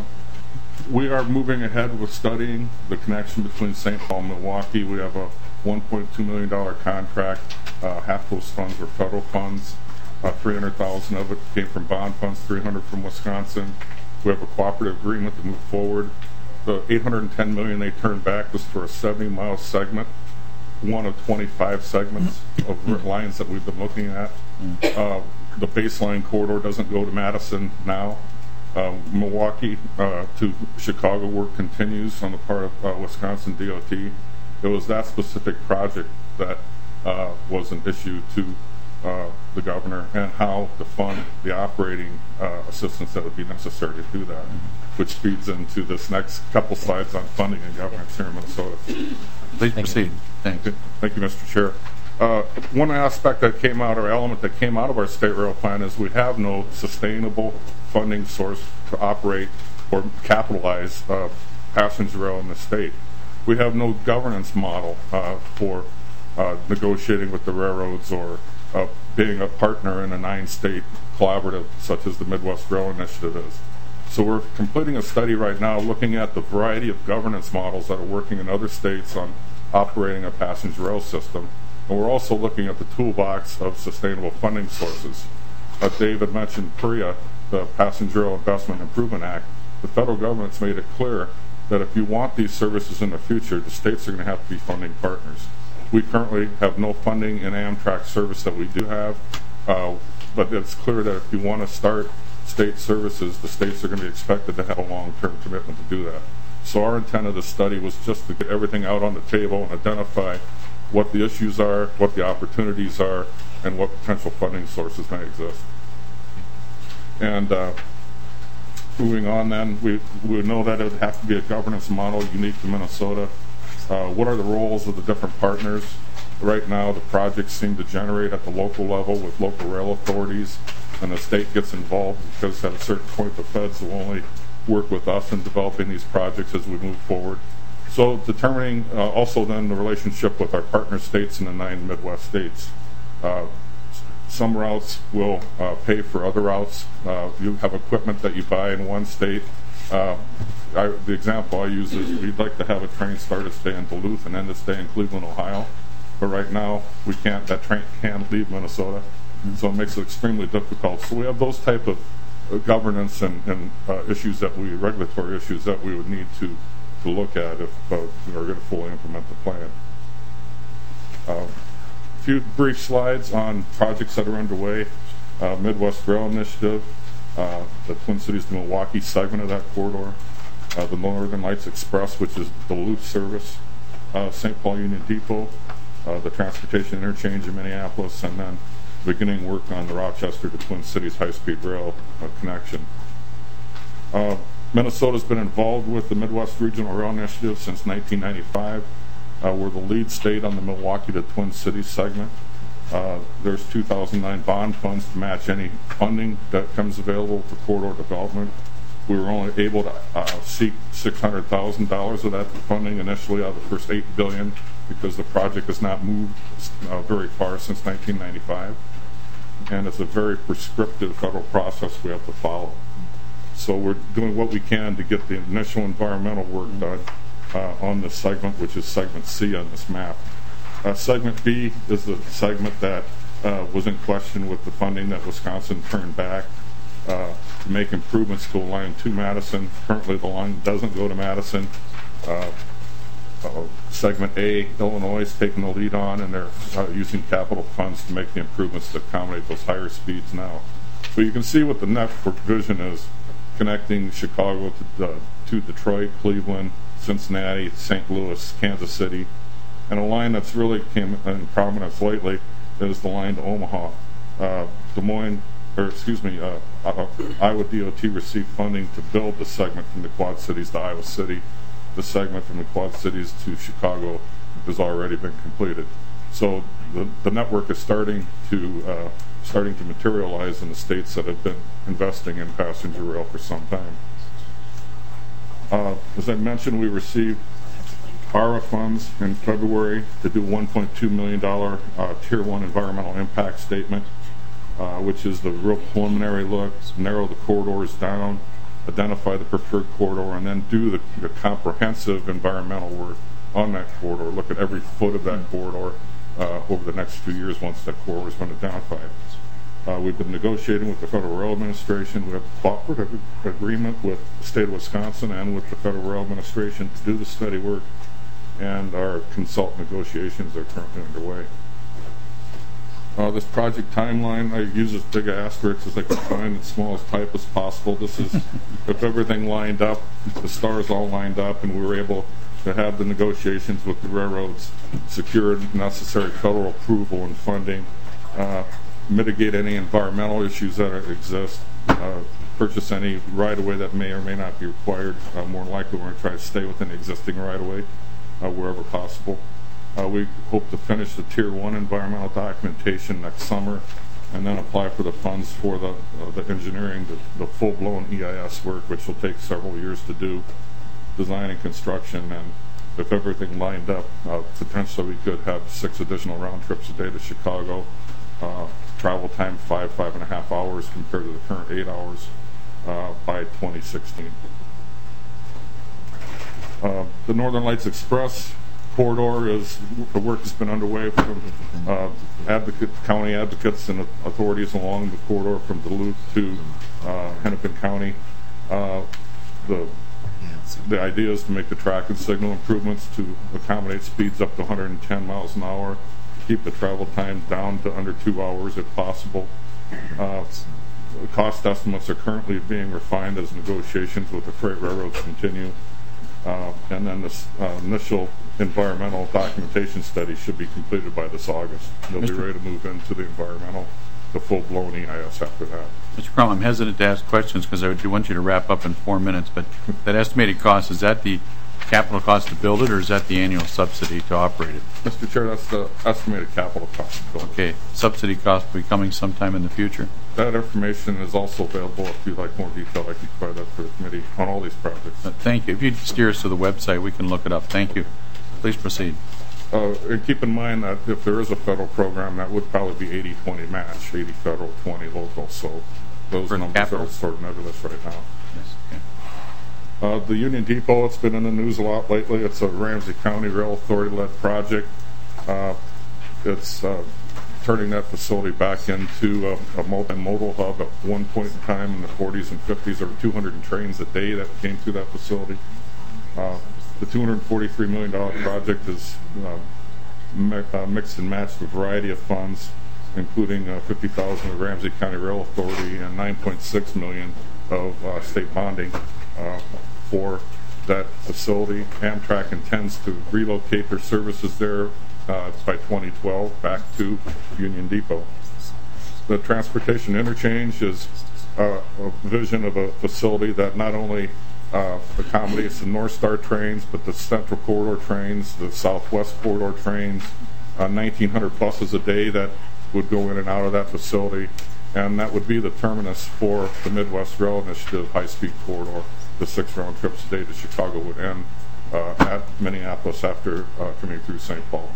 we are moving ahead with studying the connection between St. Paul and Milwaukee. We have a $1.2 million contract. Half those funds were federal funds. $300,000 of it came from bond funds, $300,000 from Wisconsin. We have a cooperative agreement to move forward. The $810 million they turned back was for a 70-mile segment, one of 25 segments of lines that we've been looking at. The baseline corridor doesn't go to Madison now. Milwaukee to Chicago work continues on the part of Wisconsin DOT. It was that specific project that was an issue to the governor, and how to fund the operating assistance that would be necessary to do that, which feeds into this next couple slides on funding and governance here in Minnesota. Please proceed. Thank you. Thank you, Mr. Chair. One aspect that came out, or element that came out of our state rail plan, is we have no sustainable funding source to operate or capitalize passenger rail in the state. We have no governance model for negotiating with the railroads or being a partner in a 9-state collaborative such as the Midwest Rail Initiative is. So we're completing a study right now looking at the variety of governance models that are working in other states on operating a passenger rail system. And we're also looking at the toolbox of sustainable funding sources. David mentioned PRIA, the Passenger Rail Investment Improvement Act. The federal government's made it clear that if you want these services in the future, the states are going to have to be funding partners. We currently have no funding in Amtrak service that we do have, but it's clear that if you want to start state services, the states are going to be expected to have a long-term commitment to do that. So our intent of the study was just to get everything out on the table and identify what the issues are, what the opportunities are, and what potential funding sources may exist. And moving on then, we know that it would have to be a governance model unique to Minnesota. What are the roles of the different partners? Right now, the projects seem to generate at the local level with local rail authorities, and the state gets involved because at a certain point the feds will only work with us in developing these projects as we move forward. So determining also then the relationship with our partner states in the 9 Midwest states. Some routes will pay for other routes. You have equipment that you buy in one state. The example I use is we'd like to have a train start its day in Duluth and end its day in Cleveland, Ohio. But right now, we can't. That train can't leave Minnesota, so it makes it extremely difficult. So we have those type of governance and issues regulatory issues that we would need to look at if we are going to fully implement the plan. A few brief slides on projects that are underway. Midwest Rail Initiative, the Twin Cities to Milwaukee segment of that corridor, the Northern Lights Express, which is the Duluth service, St. Paul Union Depot, the transportation interchange in Minneapolis, and then beginning work on the Rochester to Twin Cities high-speed rail connection. Minnesota's been involved with the Midwest Regional Rail Initiative since 1995. We're the lead state on the Milwaukee to Twin Cities segment. There's 2009 bond funds to match any funding that comes available for corridor development. We were only able to seek $600,000 of that funding initially out of the first $8 billion because the project has not moved very far since 1995. And it's a very prescriptive federal process we have to follow. So we're doing what we can to get the initial environmental work done on this segment, which is segment C on this map. Segment B is the segment that was in question with the funding that Wisconsin turned back to make improvements to a line to Madison. Currently, the line doesn't go to Madison. Segment A, Illinois is taking the lead on, and they're using capital funds to make the improvements to accommodate those higher speeds now. So you can see what the network vision is, connecting Chicago to Detroit, Cleveland, Cincinnati, St. Louis, Kansas City, and a line that's really came in prominence lately is the line to Omaha. Iowa DOT received funding to build the segment from the Quad Cities to Iowa City. The segment from the Quad Cities to Chicago has already been completed. So the network is starting to materialize in the states that have been investing in passenger rail for some time. As I mentioned, we received ARA funds in February to do $1.2 million Tier 1 environmental impact statement, which is the real preliminary look, narrow the corridors down, identify the preferred corridor, and then do the comprehensive environmental work on that corridor, look at every foot of that corridor over the next few years once that corridor has been identified. We've been negotiating with the Federal Rail Administration. We have a cooperative agreement with the state of Wisconsin and with the Federal Rail Administration to do the study work, and our consult negotiations are currently underway. This project timeline, I use as big asterisks as I can find, as small as type as possible. This is if everything lined up, the stars all lined up, and we were able to have the negotiations with the railroads, secure necessary federal approval and funding, mitigate any environmental issues that exist, purchase any right-of-way that may or may not be required. More than likely, we're going to try to stay within the existing right-of-way wherever possible. We hope to finish the Tier 1 environmental documentation next summer and then apply for the funds for the engineering, the full-blown EIS work, which will take several years to do, design and construction, and if everything lined up, potentially we could have 6 additional round trips a day to Chicago, travel time 5.5 hours compared to the current 8 hours by 2016. The Northern Lights Express corridor is the work has been underway from county advocates and authorities along the corridor from Duluth to Hennepin County. The idea is to make the track and signal improvements to accommodate speeds up to 110 miles an hour, keep the travel time down to under 2 hours if possible. Cost estimates are currently being refined as negotiations with the freight railroads continue. And then this initial environmental documentation study should be completed by this August. They'll be ready to move into the full-blown EIS after that. Mr. Crum, I'm hesitant to ask questions because I do want you to wrap up in 4 minutes, but that estimated cost, is that the capital cost to build it, or is that the annual subsidy to operate it? Mr. Chair, that's the estimated capital cost to build it. Okay. Subsidy cost will be coming sometime in the future? That information is also available. If you'd like more detail, I can provide that for the committee on all these projects. Thank you. If you'd steer us to the website, we can look it up. Thank you. Please proceed. And keep in mind that if there is a federal program, that would probably be 80-20 match, 80 federal, 20 local. So those numbers are sort of nebulous right now. Yes. Okay. The Union Depot, it's been in the news a lot lately. It's a Ramsey County Rail Authority-led project. It's turning that facility back into a multimodal hub. At one point in time in the 40s and 50s, there were 200 trains a day that came through that facility. The $243 million project is mixed and matched a variety of funds, including $50,000 of Ramsey County Rail Authority and $9.6 million of state bonding for that facility. Amtrak intends to relocate their services there by 2012 back to Union Depot. The transportation interchange is a vision of a facility that not only accommodates the North Star trains, but the Central Corridor trains, the Southwest Corridor trains, 1,900 buses a day that would go in and out of that facility, and that would be the terminus for the Midwest Rail Initiative high-speed corridor. The 6 round trips a day to Chicago would end at Minneapolis after coming through St. Paul.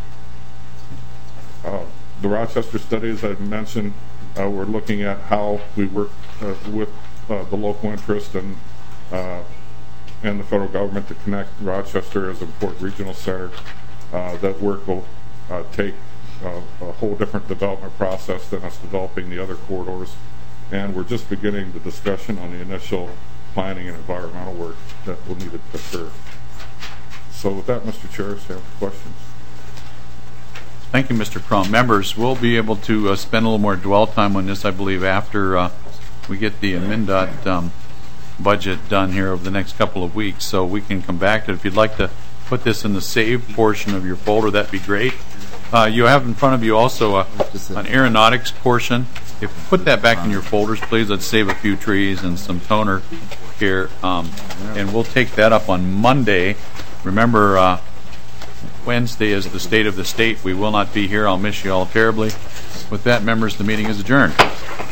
The Rochester study, as I mentioned, we're looking at how we work with the local interest and and the federal government to connect Rochester as a port regional center. That work will take a whole different development process than us developing the other corridors. And we're just beginning the discussion on the initial planning and environmental work that will need to occur. So with that, Mr. Chair, if you have questions. Thank you, Mr. Crum. Members, we'll be able to spend a little more dwell time on this, I believe, after we get the MnDOT budget done here over the next couple of weeks. So we can come back to it. If you'd like to put this in the saved portion of your folder, that'd be great. You have in front of you also an aeronautics portion. Put that back in your folders, please. Let's save a few trees and some toner here. And we'll take that up on Monday. Remember, Wednesday is the State of the State. We will not be here. I'll miss you all terribly. With that, members, the meeting is adjourned.